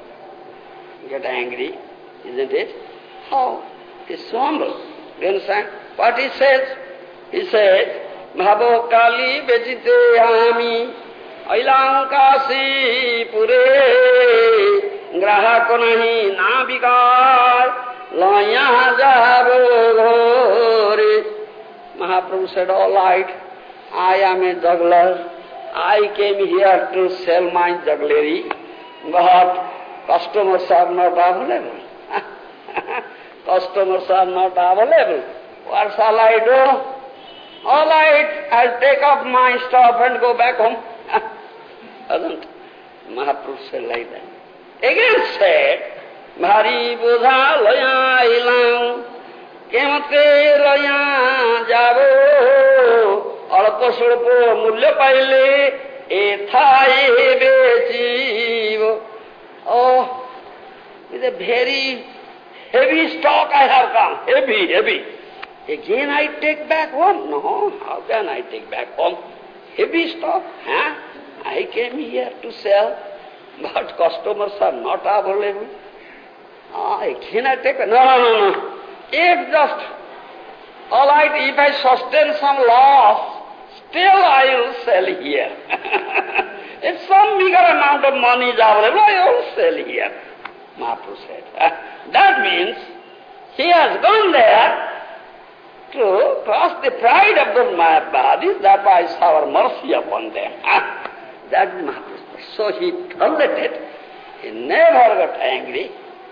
get angry, isn't it? How? He's so humble. Do you understand? What he says? He said, Bhavo Kali Vejite Ami Ailankasi Pure Grahako Nahi Nabikar Laya Jabogore. Mahaprabhu said, all right, I am a juggler. I came here to sell my jugglery, but customers are not available. Customers are not available. What shall I do? All right, I'll take up my stuff and go back home. Doesn't Mahaprabhu said like that. Again said, Bhari bodha laya ilang, kemate laya jabo, alpa sulpo mulya paile, ethaye bechivo. Oh, with a very heavy stock I have come, heavy, heavy. Again I take back home? No, how can I take back home? Heavy stock, huh? I came here to sell, but customers are not available. Ah, again I take back? No, no, no, no. If just, all right, if I sustain some loss, still I will sell here. If some bigger amount of money is available, I will sell here. Mahaprabhu said. That means he has gone there to cross the pride of those Mayavadis, that I shower mercy upon them. That is Mahaprabhu. So he tolerated, he never got angry.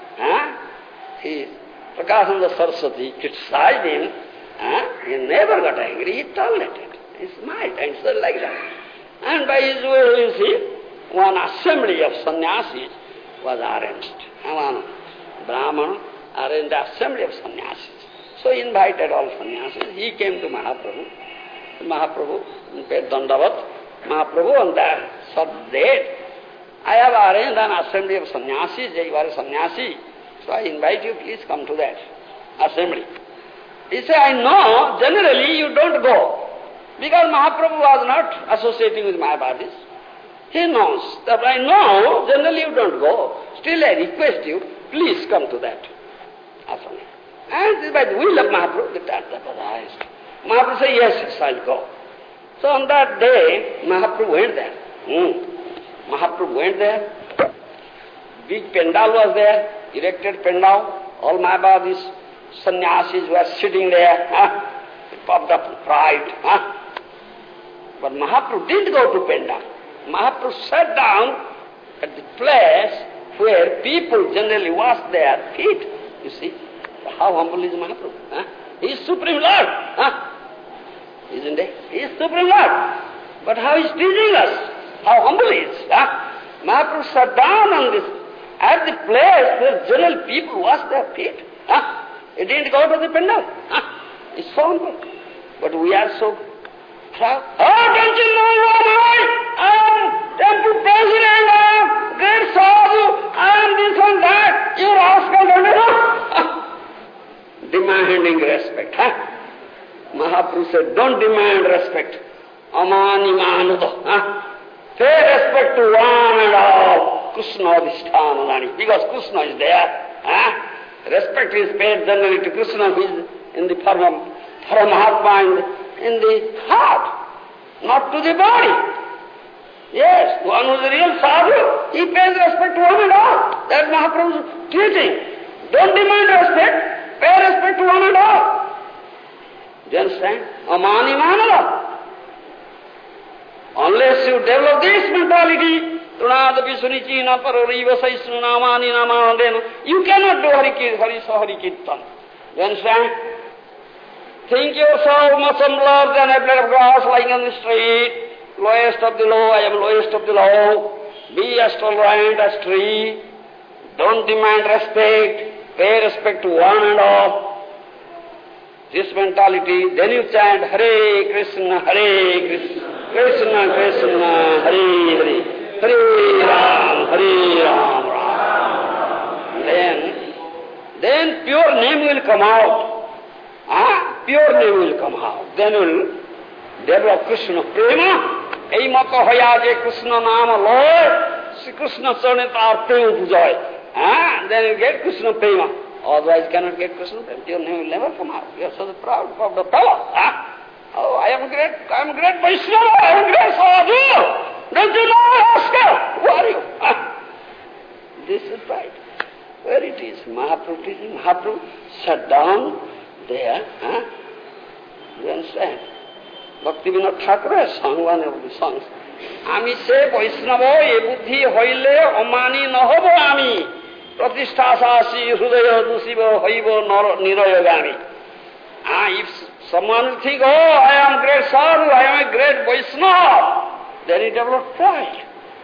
He, Prakashananda Saraswati criticized him, he never got angry, he tolerated. He smiled and said like that. And by his will, you see, one assembly of sannyasis was arranged. One Brahmana arranged the assembly of sannyasis. So he invited all sannyasis. He came to Mahaprabhu. Mahaprabhu paid Dandavat. Mahaprabhu on that such date, I have arranged an assembly of sannyasis. You are a sannyasi. So I invite you, please come to that assembly. He said, I know, generally you don't go. Because Mahaprabhu was not associating with Mayavadis. He knows that I know, generally you don't go. Still I request you, please come to that assembly. And by the will of Mahaprabhu, the that was asked. Mahaprabhu said, yes, yes, I'll go. So on that day, Mahaprabhu went there. Hmm. Mahaprabhu went there. Big pandal was there, erected pandal. All Mayavadis, sannyasis were sitting there. Huh? They puffed up in pride. Huh? But Mahaprabhu didn't go to pandal. Mahaprabhu sat down at the place where people generally wash their feet. You see, how humble is Mahaprabhu? Huh? He is Supreme Lord. Huh? Isn't he? He is Supreme Lord. But how he is teaching us, how humble he is. Huh? Mahaprabhu sat down on this, at the place where general people wash their feet. Huh? He didn't go to the pandal. Huh? He is so humble. But we are so proud. Oh, don't you know who am I? I am temple president, I am great sadhu, I am this and that. You are asking for me. Demanding respect. Huh? Mahaprabhu said, don't demand respect. Amani manuda. Huh? Pay respect to one and all. Krishna adhisthana. Because Krishna is there. Huh? Respect is paid generally to Krishna who is in the form of Paramahatma in the heart, not to the body. Yes, one who is a real sadhu, he pays respect to one and all. That's Mahaprabhu's teaching. Don't demand respect, pay respect to one and all. Do you understand? Amani manala. Unless you develop this mentality, you cannot do Hari Kirtan. Do you understand? Think yourself much humbler than a blade of grass lying on the street. Lowest of the low, I am lowest of the low. Be as tolerant as tree. Don't demand respect. Pay respect to one and all. This mentality, then you chant Hare Krishna, Hare Krishna, Krishna Krishna, Hare Hare, Hare Ram, Hare Ram, Ram. Then, then pure name will come out. Ah, pure name will come out. Then will develop Krishna prema. Ei mata hoya je Krishna nama Lord, Sri Krishna charane tar prema pujoy. Ah, then you get Krishna prema. Otherwise you cannot get Krishna prema. Your name will never come out. You are so proud of the fellow. Ah, oh, I am great, I am great Vaishnava, I am great sadhu. Don't you know, Oscar? Who are you? Ah, this is right. Where it is? Mahaprabhu teaching. Mahaprabhu sat down there, huh? You understand? Bhakti Vinod Thakur has sung one of the songs. Ami se Vaishnava e buddhi hoile amani nahobo ami pratisthasasi hrudayo dusivo hoivo nirayogami. Ah, if Someone will think, oh, I am great sadhu, I am a great Vaishnava. Then he develops pride.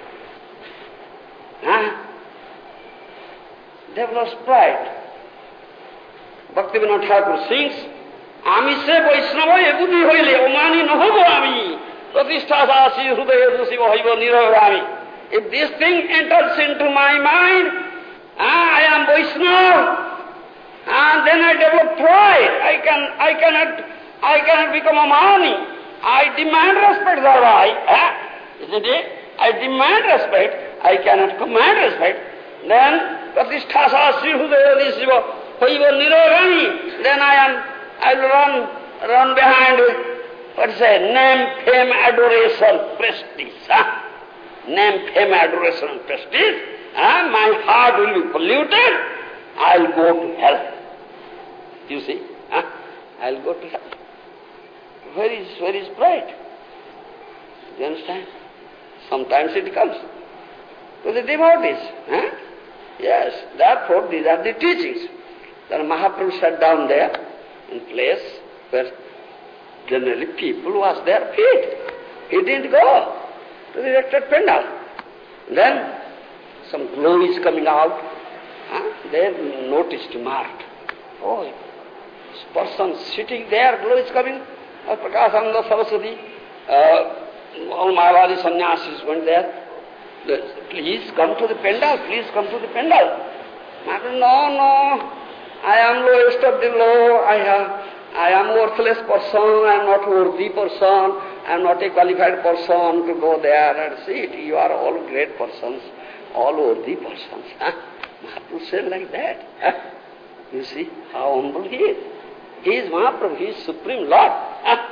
Huh? Develops pride. Bhaktivinoda Thakur sings, Ami se Vaishnava ebudi hoile, omani nohobo ami, pratishtha sasi hrudaye dusiva hoiva niragami. If this thing enters into my mind, ah, I am Vaishnava, ah, then I develop pride. I can, I cannot, I cannot become a mani. I demand respect, that I, ah, isn't it? I demand respect. I cannot command respect. Then, pratishtha sastri hudaya disiva hoiva niragami. Then I am, I will run, run behind, what's it, name, fame, adoration, prestige. Ah. Name, fame, adoration, and prestige. Ah, my heart will be polluted. I'll go to hell. You see? Ah, I'll go to hell. Where is, where is pride? Do you understand? Sometimes it comes to the devotees. Huh? Yes, therefore these are the teachings. Then Mahaprabhu sat down there in place where generally people wash their feet. He didn't go to the erected pendal. Then some glow is coming out. Huh? They noticed, marked. Oh, this person sitting there, glow is coming. Uh, Prakashananda Saraswati, uh, all Mayavadi sannyasis went there. Please come to the pendal, please come to the pendal. I said, no, no, I am lowest of the low, I have, I am worthless person, I am not worthy person, I am not a qualified person to go there and sit. You are all great persons, all worthy persons. Huh? Mahaprabhu said like that. Huh? You see how humble he is. He is Mahaprabhu, he is Supreme Lord. Huh?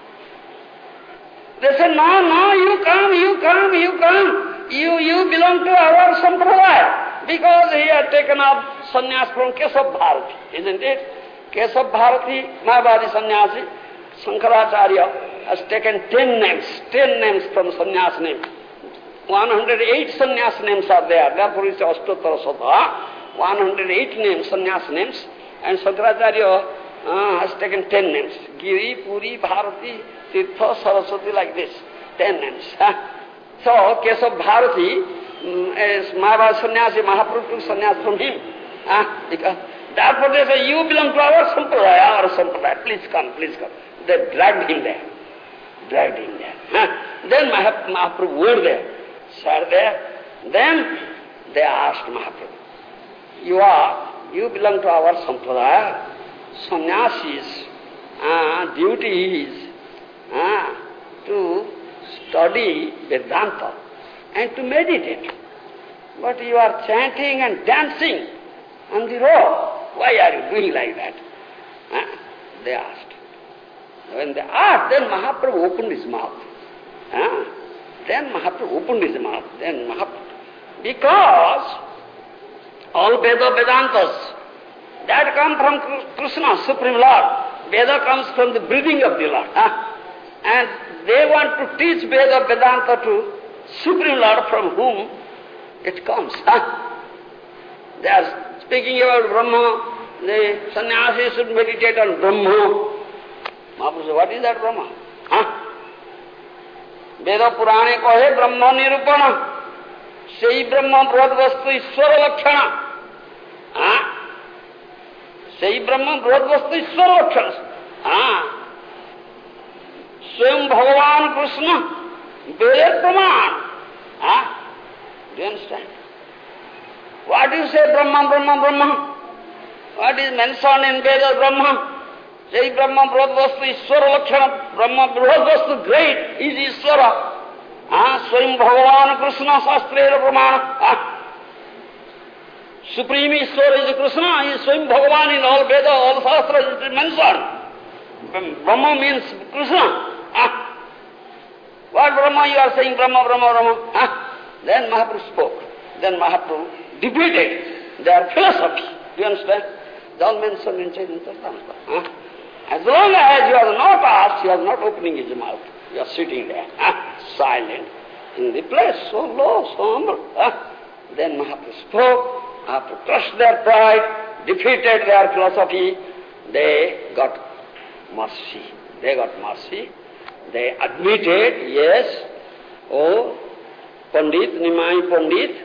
They said, no, no, you come, you come, you come. You, you belong to our sampradaya. Because he had taken up sannyas from Kesab Bharati, isn't it? Kesab Bharati, Mayavadi sannyasi, Sankaracharya has taken ten names, ten names from sannyas name. one hundred eight sannyas names are there, therefore it's Ashtottara Sata. one hundred eight names, sannyas names, and Sankaracharya uh, has taken ten names. Giri, Puri, Bharati, Tirtha, Saraswati, like this, ten names. Huh? So, Kesab Bharati um, is Mayavadi sannyasi, Mahaprabhu took sannyas from him. Huh? Because, therefore they say, you belong to our sampradaya, our sampradaya, please come, please come. They dragged him there, dragged him there. Huh? Then Mahaprabhu were there, sat there. Then they asked Mahaprabhu, you are, you belong to our sampradaya, sannyasis, uh, duty is uh, to study Vedanta and to meditate. But you are chanting and dancing on the road. Why are you doing like that? Huh? They asked. When they asked, then Mahaprabhu opened his mouth. Huh? Then Mahaprabhu opened his mouth. Then Mahaprabhu. Because all Veda Vedantas that come from Krishna, Supreme Lord. Veda comes from the breathing of the Lord. Huh? And they want to teach Veda Vedanta to Supreme Lord from whom it comes. Huh? They are speaking about Brahma. The sannyasi should meditate on Brahma. Mahaprabhu said, what is that Brahma? Huh? Veda Purane kohe Brahma Nirupana. Sei Brahma Brodvastu Iswara Lakshana. Huh? Sei Brahma Brodvastu Iswara Lakshana. Huh? Swayam Bhagavan Krishna, Veda Praman. Huh? Do you understand? What do you say, Brahma, Brahma, Brahma? What is mentioned in Veda, Brahma? Say Brahma, Brodvastu, Iswara Lakshana. Brahma, Brodvastu, great, is Iswara. Huh? Swayam Bhagavan Krishna, Sastrera Pramana. Huh? Supreme Iswara is Krishna, he is Swayam Bhagavan in all Veda, all Shastras, it is mentioned. Brahma means Krishna. Ah. What Brahma you are saying, Brahma, Brahma, Brahma? Ah. Then Mahaprabhu spoke. Then Mahaprabhu defeated their philosophy. Do you understand? It's all mentioned in Chaitanya Charitamrita. Ah. As long as you are not asked, you are not opening his mouth. You are sitting there, ah, silent, in the place, so low, so humble. Ah. Then Mahaprabhu spoke. Mahaprabhu crushed their pride, defeated their philosophy. They got mercy. They got mercy. They admitted, yes, oh, Pandit, Nimai Pandit,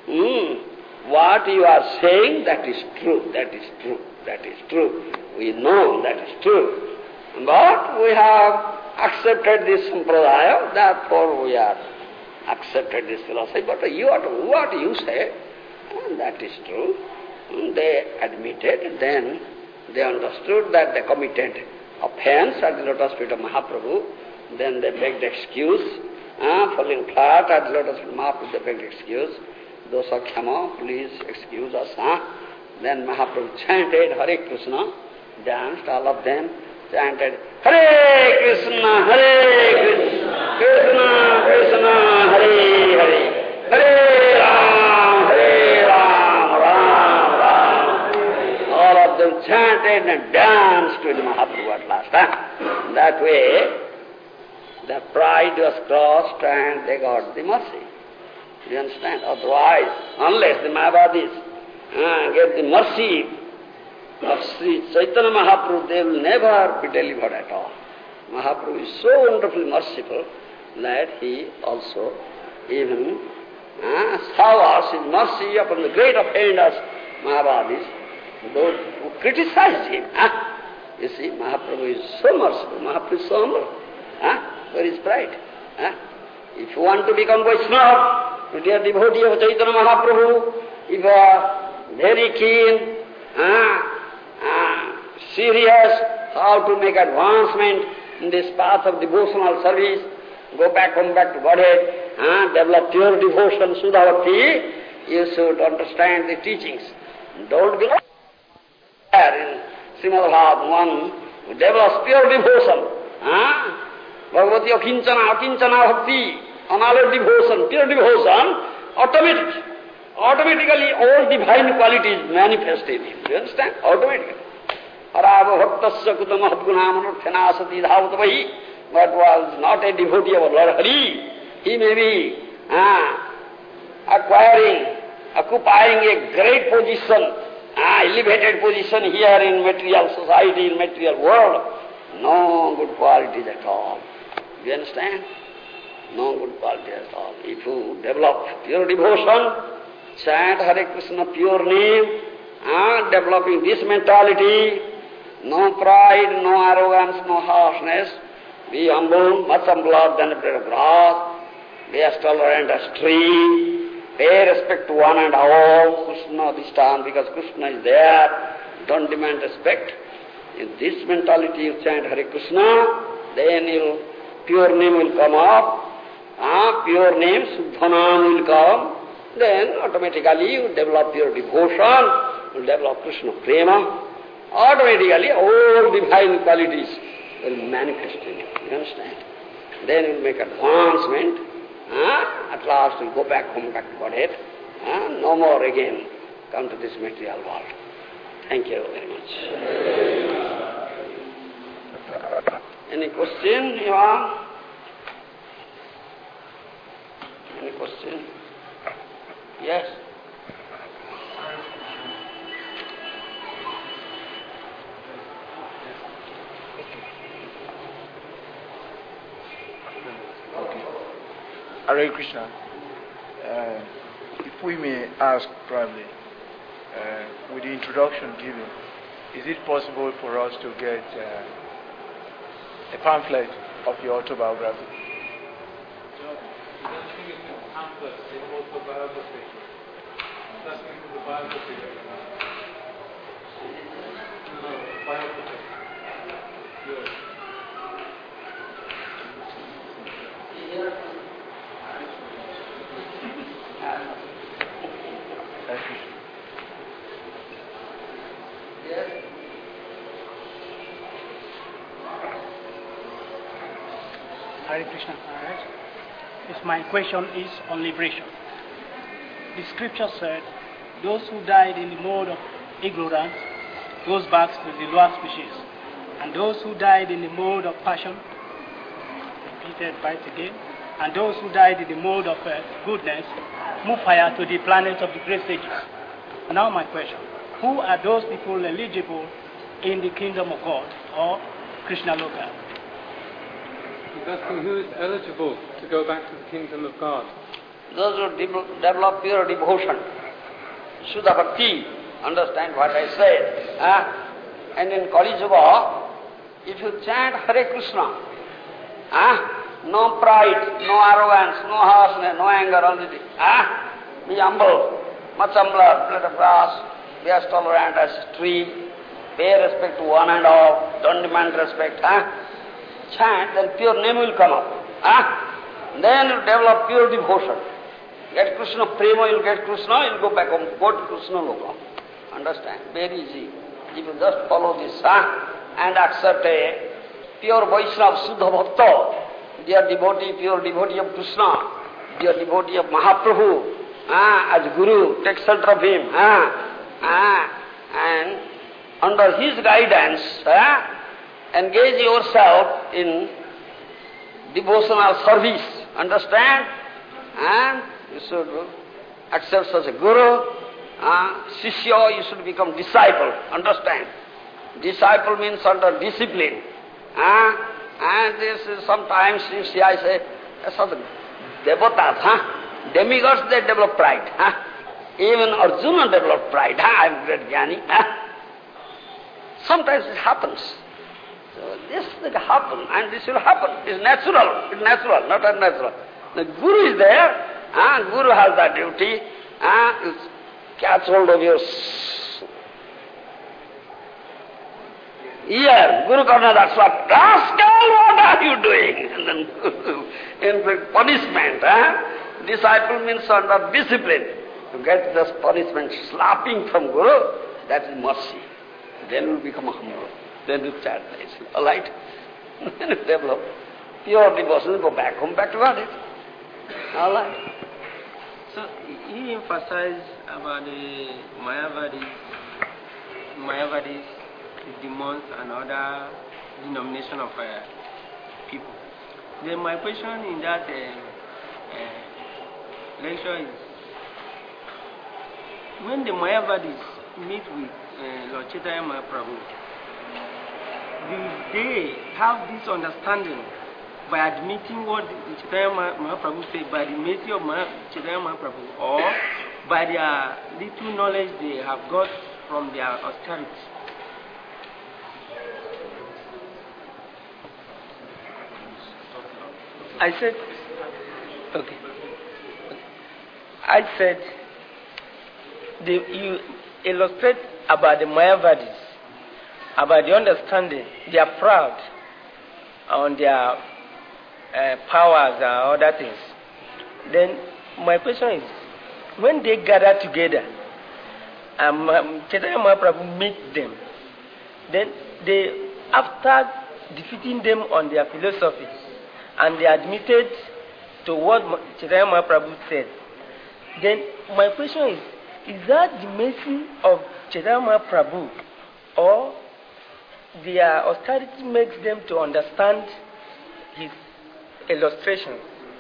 hmm, what you are saying, that is true, that is true, that is true. We know that is true. But we have accepted this sampradaya, therefore we are accepted this philosophy. But you are, what you say, that is true. They admitted, then they understood that they committed offense at the lotus feet of Mahaprabhu. Then they begged excuse, uh, falling flat at the lotus feet of Mahaprabhu, they begged excuse. Dosa Khyama, please excuse us. Huh? Then Mahaprabhu chanted Hare Krishna, danced, all of them chanted Hare Krishna, Hare Krishna, Krishna Krishna, Hare Hare, Hare Ram, Hare Ram, Ram Ram. All of them chanted and danced with Mahaprabhu at last. Huh? That way, their pride was crossed and they got the mercy. You understand? Otherwise, unless the Mayavadis uh, get the mercy of Sri Chaitanya Mahaprabhu, they will never be delivered at all. Mahaprabhu is so wonderfully merciful that he also even uh, showers his mercy upon the great offenders, Mayavadis, those who criticize him. Huh? You see, Mahaprabhu is so merciful, Mahaprabhu is so humble. Huh? Where is pride? Huh? If you want to become Vaishnava, to be a devotee of Chaitanya Mahaprabhu, if you are very keen, uh, uh, serious, how to make advancement in this path of devotional service, go back, come back to Godhead, uh, develop pure devotion, Sudha Bhakti, you should understand the teachings. Don't be like there in Srimad Bhagavatam, one who develops pure devotion. Uh, Bhagavati Akinchana, Akinchana Bhakti, another devotion, pure devotion, automatic. Automatically all divine qualities manifest in him. Do you understand? Automatically. Harava bhaktasya kuta mahatgunamanutthanasati dhavatavahi, but was not a devotee of Lord Hari. He may be ah, acquiring, occupying a great position, ah, elevated position here in material society, in material world. No good qualities at all. Do you understand? No good quality at all. If you develop pure devotion, chant Hare Krishna pure name, and developing this mentality, no pride, no arrogance, no harshness, be humble, much humbler than a blade of grass, be as tolerant as tree, pay respect to one and all, Krishna this time, because Krishna is there, don't demand respect. In this mentality you chant Hare Krishna, then you'll, pure name will come up, ah, pure name, Suddhanam will come, then automatically you develop your devotion, you develop Krishna prema, automatically all divine qualities will manifest in you. You understand? Then you will make advancement, uh, at last you will go back home, back to Godhead, uh, no more again come to this material world. Thank you very much. Any question you have? Any question? Yes? Okay. Hare Krishna. Uh, if we may ask probably, uh, with the introduction given, is it possible for us to get uh, a pamphlet of your autobiography? Pamphlet, the autobiography. That's into the biography. No, no, biography. Yours. Thank you. Yes? Hare Krishna Maharaj. Yes, my question is on liberation. The scripture said, those who died in the mode of ignorance goes back to the lower species, and those who died in the mode of passion, repeated right again, and those who died in the mode of uh, goodness move higher to the planet of the great sages. Now my question, who are those people eligible in the kingdom of God, or Krishna Loka. He's asking who is eligible to go back to the kingdom of God. Those who de- develop pure devotion, Shuddha Bhakti, understand what I said. Huh? And in Kali Yuga, if you chant Hare Krishna, huh? no pride, no arrogance, no harshness, no anger, only huh? be humble, much humbler, let of grass, be as tolerant as a tree, pay respect to one and all, don't demand respect. Huh? Chant, then pure name will come up. Huh? Then you develop pure devotion. Get Krishna prema, you'll get Krishna, you'll go back home, go to Krishna Loka. Understand? Very easy. If you just follow this, huh? and accept a pure Vaishnava, Suddha Bhakta, dear devotee, pure devotee of Krishna, dear devotee of Mahaprabhu, ah, as Guru, take shelter of him, ah, ah, and under his guidance, ah, engage yourself in devotional service, understand? And you should accept such a Guru, ah, Shishya, you should become disciple, understand? Disciple means under discipline. Ah, and this is sometimes, you see, I say, such devatas, huh? Demigods, they develop pride. Huh? Even Arjuna developed pride. Huh? I am great Jnani. Huh? Sometimes it happens. So this will happen, and this will happen. It's natural. It's natural, not unnatural. The Guru is there. Huh? Guru has that duty. Huh? Catch hold of your ear. Guru Karnada slap. Rascal, what are you doing? And then in punishment. Huh? Disciple means under discipline. To get this punishment, slapping from Guru, that is mercy. Then you become humble. Then you chant nicely. All right? Then you develop pure devotion, go back home, back to God. All right? So he emphasized about the Mayavadis, Mayavadis, the demons and other denomination of uh, people. Then my question in that uh, uh, lecture is, when the Mayavadis meet with uh, Lord Chaitanya Mahaprabhu, do they have this understanding by admitting what Chaitanya Mahaprabhu said, by the mercy of Chaitanya Mahaprabhu, or by their little knowledge they have got from their austerity? I said, okay. I said, the, you illustrate about the Mayavadis, about the understanding, they are proud on their uh, powers and other things. Then my question is, when they gather together, and um, Chaitanya Mahaprabhu meet them, then they, after defeating them on their philosophy, and they admitted to what Chaitanya Mahaprabhu said, then my question is, is that the mercy of Chaitanya Mahaprabhu, or their austerity makes them to understand his illustration?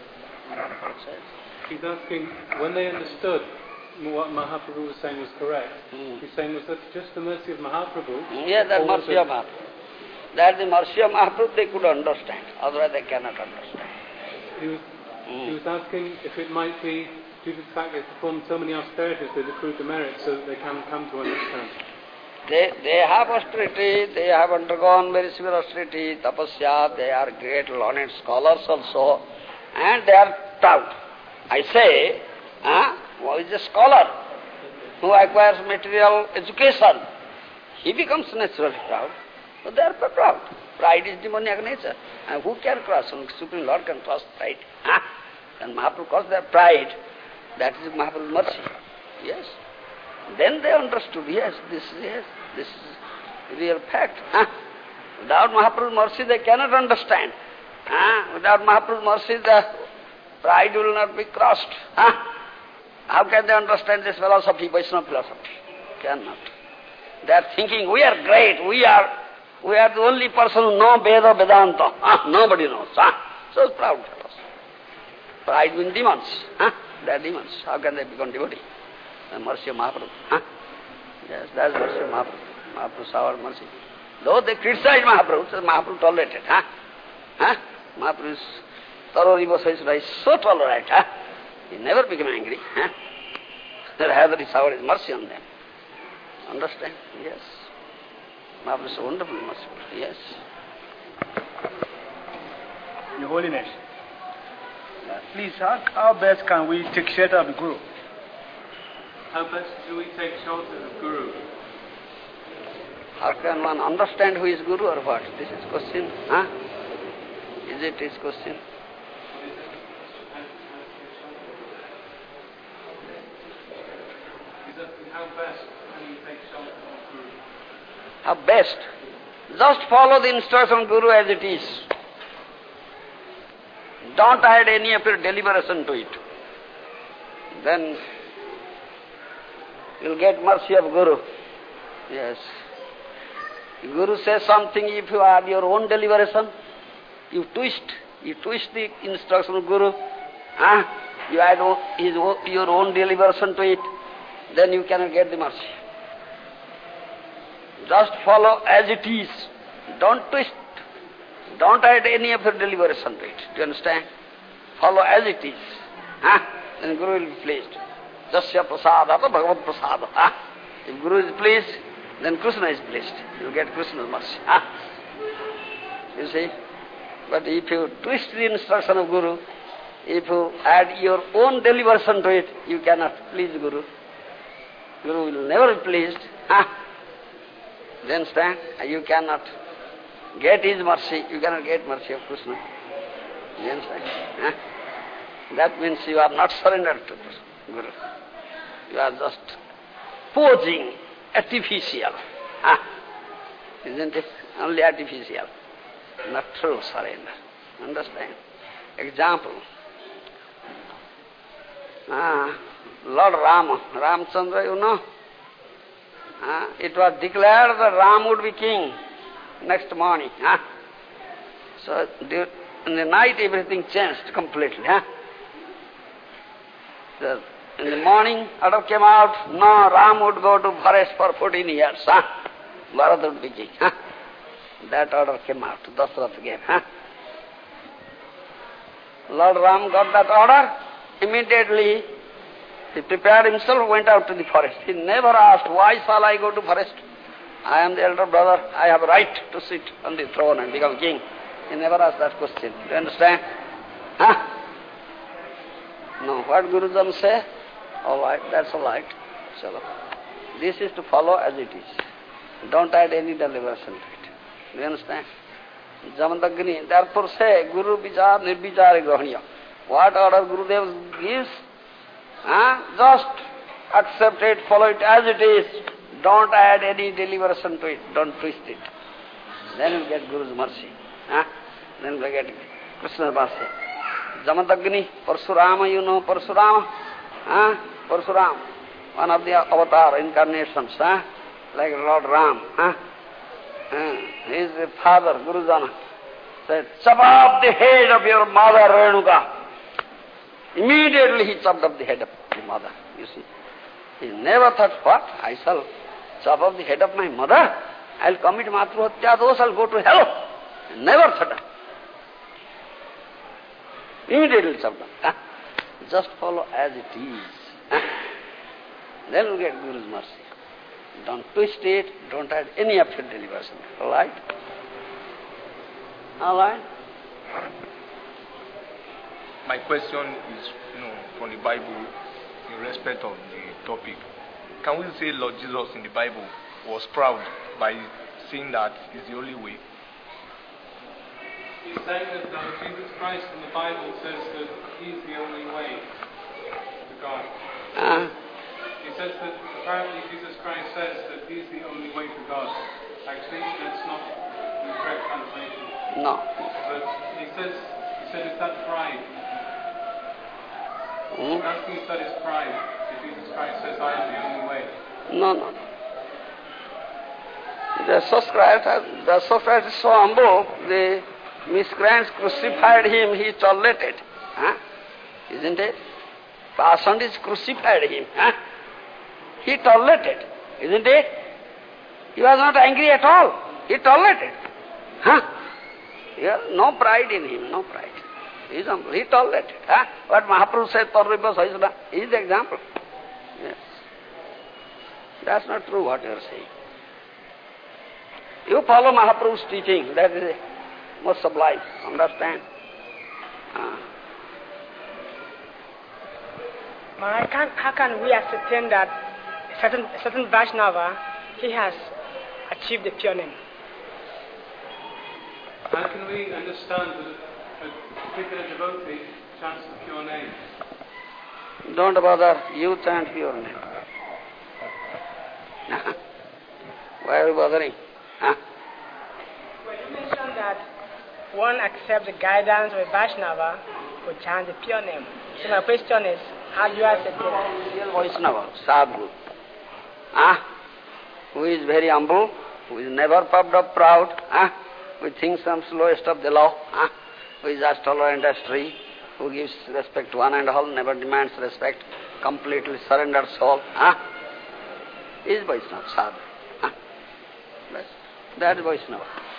He's asking, when they understood what Mahaprabhu was saying was correct, mm. he's saying, was that just the mercy of Mahaprabhu? Yes, the mercy of Mahaprabhu. That the mercy of Mahaprabhu they could understand, otherwise they cannot understand. He was, mm. he was asking if it might be due to the fact they performed so many austerities, they accrued the merit so that they can come to understand. They, they have austerity, they have undergone very severe austerity, tapasya, they are great learned scholars also, and they are proud. I say, huh, who is a scholar who acquires material education, he becomes naturally proud. So they are proud. Pride is demoniac nature. And who can cross? Only Supreme Lord can cross pride. Huh? And Mahaprabhu crossed their pride. That is Mahaprabhu's mercy. Yes. Then they understood, yes, this is, yes, this is real fact. Huh? Without Mahaprabhu's mercy, they cannot understand. Huh? Without Mahaprabhu's mercy, the pride will not be crossed. Huh? How can they understand this philosophy, Vaishnava philosophy? Cannot. They are thinking, we are great, we are we are the only person who know Veda Vedanta. Huh? Nobody knows. Huh? So proud fellows. Pride means demons. Huh? They are demons. How can they become devotee? The mercy of Mahaprabhu. Huh? Yes, that is mercy of Mahaprabhu. Mahaprabhu saw our mercy. Though they criticize Mahaprabhu, so Mahaprabhu tolerated. Huh? Huh? Mahaprabhu is thoroughly is so tolerant. Huh? He never became angry. Huh? Rather he showered his mercy on them. Understand? Yes. Mahaprabhu is so wonderfully merciful. Yes. Your Holiness, uh, please, how, how best can we take shelter of the Guru? How best do we take shelter of Guru? How can one understand who is Guru or what? This is question. Huh? Is it his question? How best can you take shelter of Guru? How best? Just follow the instruction of Guru as it is. Don't add any of your deliberation to it. Then you'll get mercy of Guru. Yes. Guru says something, if you add your own deliberation, you twist, you twist the instruction of Guru, huh? You add his, your own deliberation to it, then you cannot get the mercy. Just follow as it is. Don't twist. Don't add any of your deliberation to it. Do you understand? Follow as it is. Huh? Then Guru will be pleased. Jasya prasadata bhagavad prasada. Huh? If Guru is pleased, then Krishna is pleased. You will get Krishna's mercy. Huh? You see? But if you twist the instruction of Guru, if you add your own deliberation to it, you cannot please Guru. Guru will never be pleased. Huh? Do you understand? You cannot get his mercy, you cannot get mercy of Krishna. Do you understand? Huh? That means you are not surrendered to Guru. You are just posing, artificial. Huh? Isn't it? Only artificial. Not true surrender. Understand? Example. Ah, Lord Rama, Ramchandra, you know. Ah, it was declared that Ram would be king next morning. Huh? So in the night everything changed completely. Huh? So in the morning order came out, no, Ram would go to forest for fourteen years. Huh? Bharat would be king. Huh? That order came out, Dasarath gave. Huh? Lord Ram got that order, immediately he prepared himself, went out to the forest. He never asked, why shall I go to forest? I am the elder brother, I have a right to sit on the throne and become king. He never asked that question. Do you understand? Huh? No, what Gurujan say? All right, that's all right. Chalo. This is to follow as it is. Don't add any deliberation to it. Do you understand? Jamadagni, therefore say, Guru Vichar Nirvichar Grahaniya. What order Gurudev gives? Huh? Just accept it, follow it as it is. Don't add any deliberation to it. Don't twist it. Then you'll get Guru's mercy. Huh? Then you'll get Krishna's mercy. Jamadagni, Parsurama, you know Parsurama? Huh? Parsuram, one of the avatar incarnations, huh? Like Lord Ram. Huh? Huh? His father, Gurujana, said, chop off the head of your mother, Renuka. Immediately he chopped off the head of the mother, you see. He never thought, what? I shall chop off the head of my mother? I'll commit Matruhatya dosh, I'll go to hell. Never thought of. Immediately chopped off. Just follow as it is. Then you'll get Guru's mercy. Don't twist it, don't add any of your deliberation. All right? All right? My question is, you know, from the Bible in respect of the topic. Can we say Lord Jesus in the Bible was proud by saying that is the only way? He's saying that uh, Jesus Christ in the Bible says that he's the only way to God. Uh, He says that apparently Jesus Christ says that he's the only way to God. Actually, that's not the correct translation. no. But he says, he said, is that pride? Hmm? Asking if that is pride, if Jesus Christ says, I am the only way. No, no. The Christ, the Christ is so humble, the miscreants crucified him, he tolerated. Huh? Isn't it? Pasandis crucified him. Huh? He tolerated, isn't it? He was not angry at all. He tolerated. Huh? Yeah, no pride in him, no pride. He is humble. He tolerated. Huh? What Mahaprabhu said, Parvipa Sahisra, he is the example. Yes. That's not true what you are saying. You follow Mahaprabhu's teaching, that is most sublime. Understand? Uh. Maharaj, how can we ascertain that a certain, a certain Vaishnava, he has achieved the pure name? How can we understand that a particular devotee chants the pure name? Don't bother, you chant pure name. Why are you bothering? Huh? Well, you mentioned that one accepts the guidance of a Vaishnava who chants the pure name. So my question is, how do you accept it? Real Vaishnava, sadhu. Ah, who is very humble, who is never puffed up proud, ah, who thinks himself lowest of the law, ah, who is as tolerant as tree, who gives respect to one and all, never demands respect, completely surrendered soul, ah, is Vaishnava, sadhu. Ah. That is Vaishnava.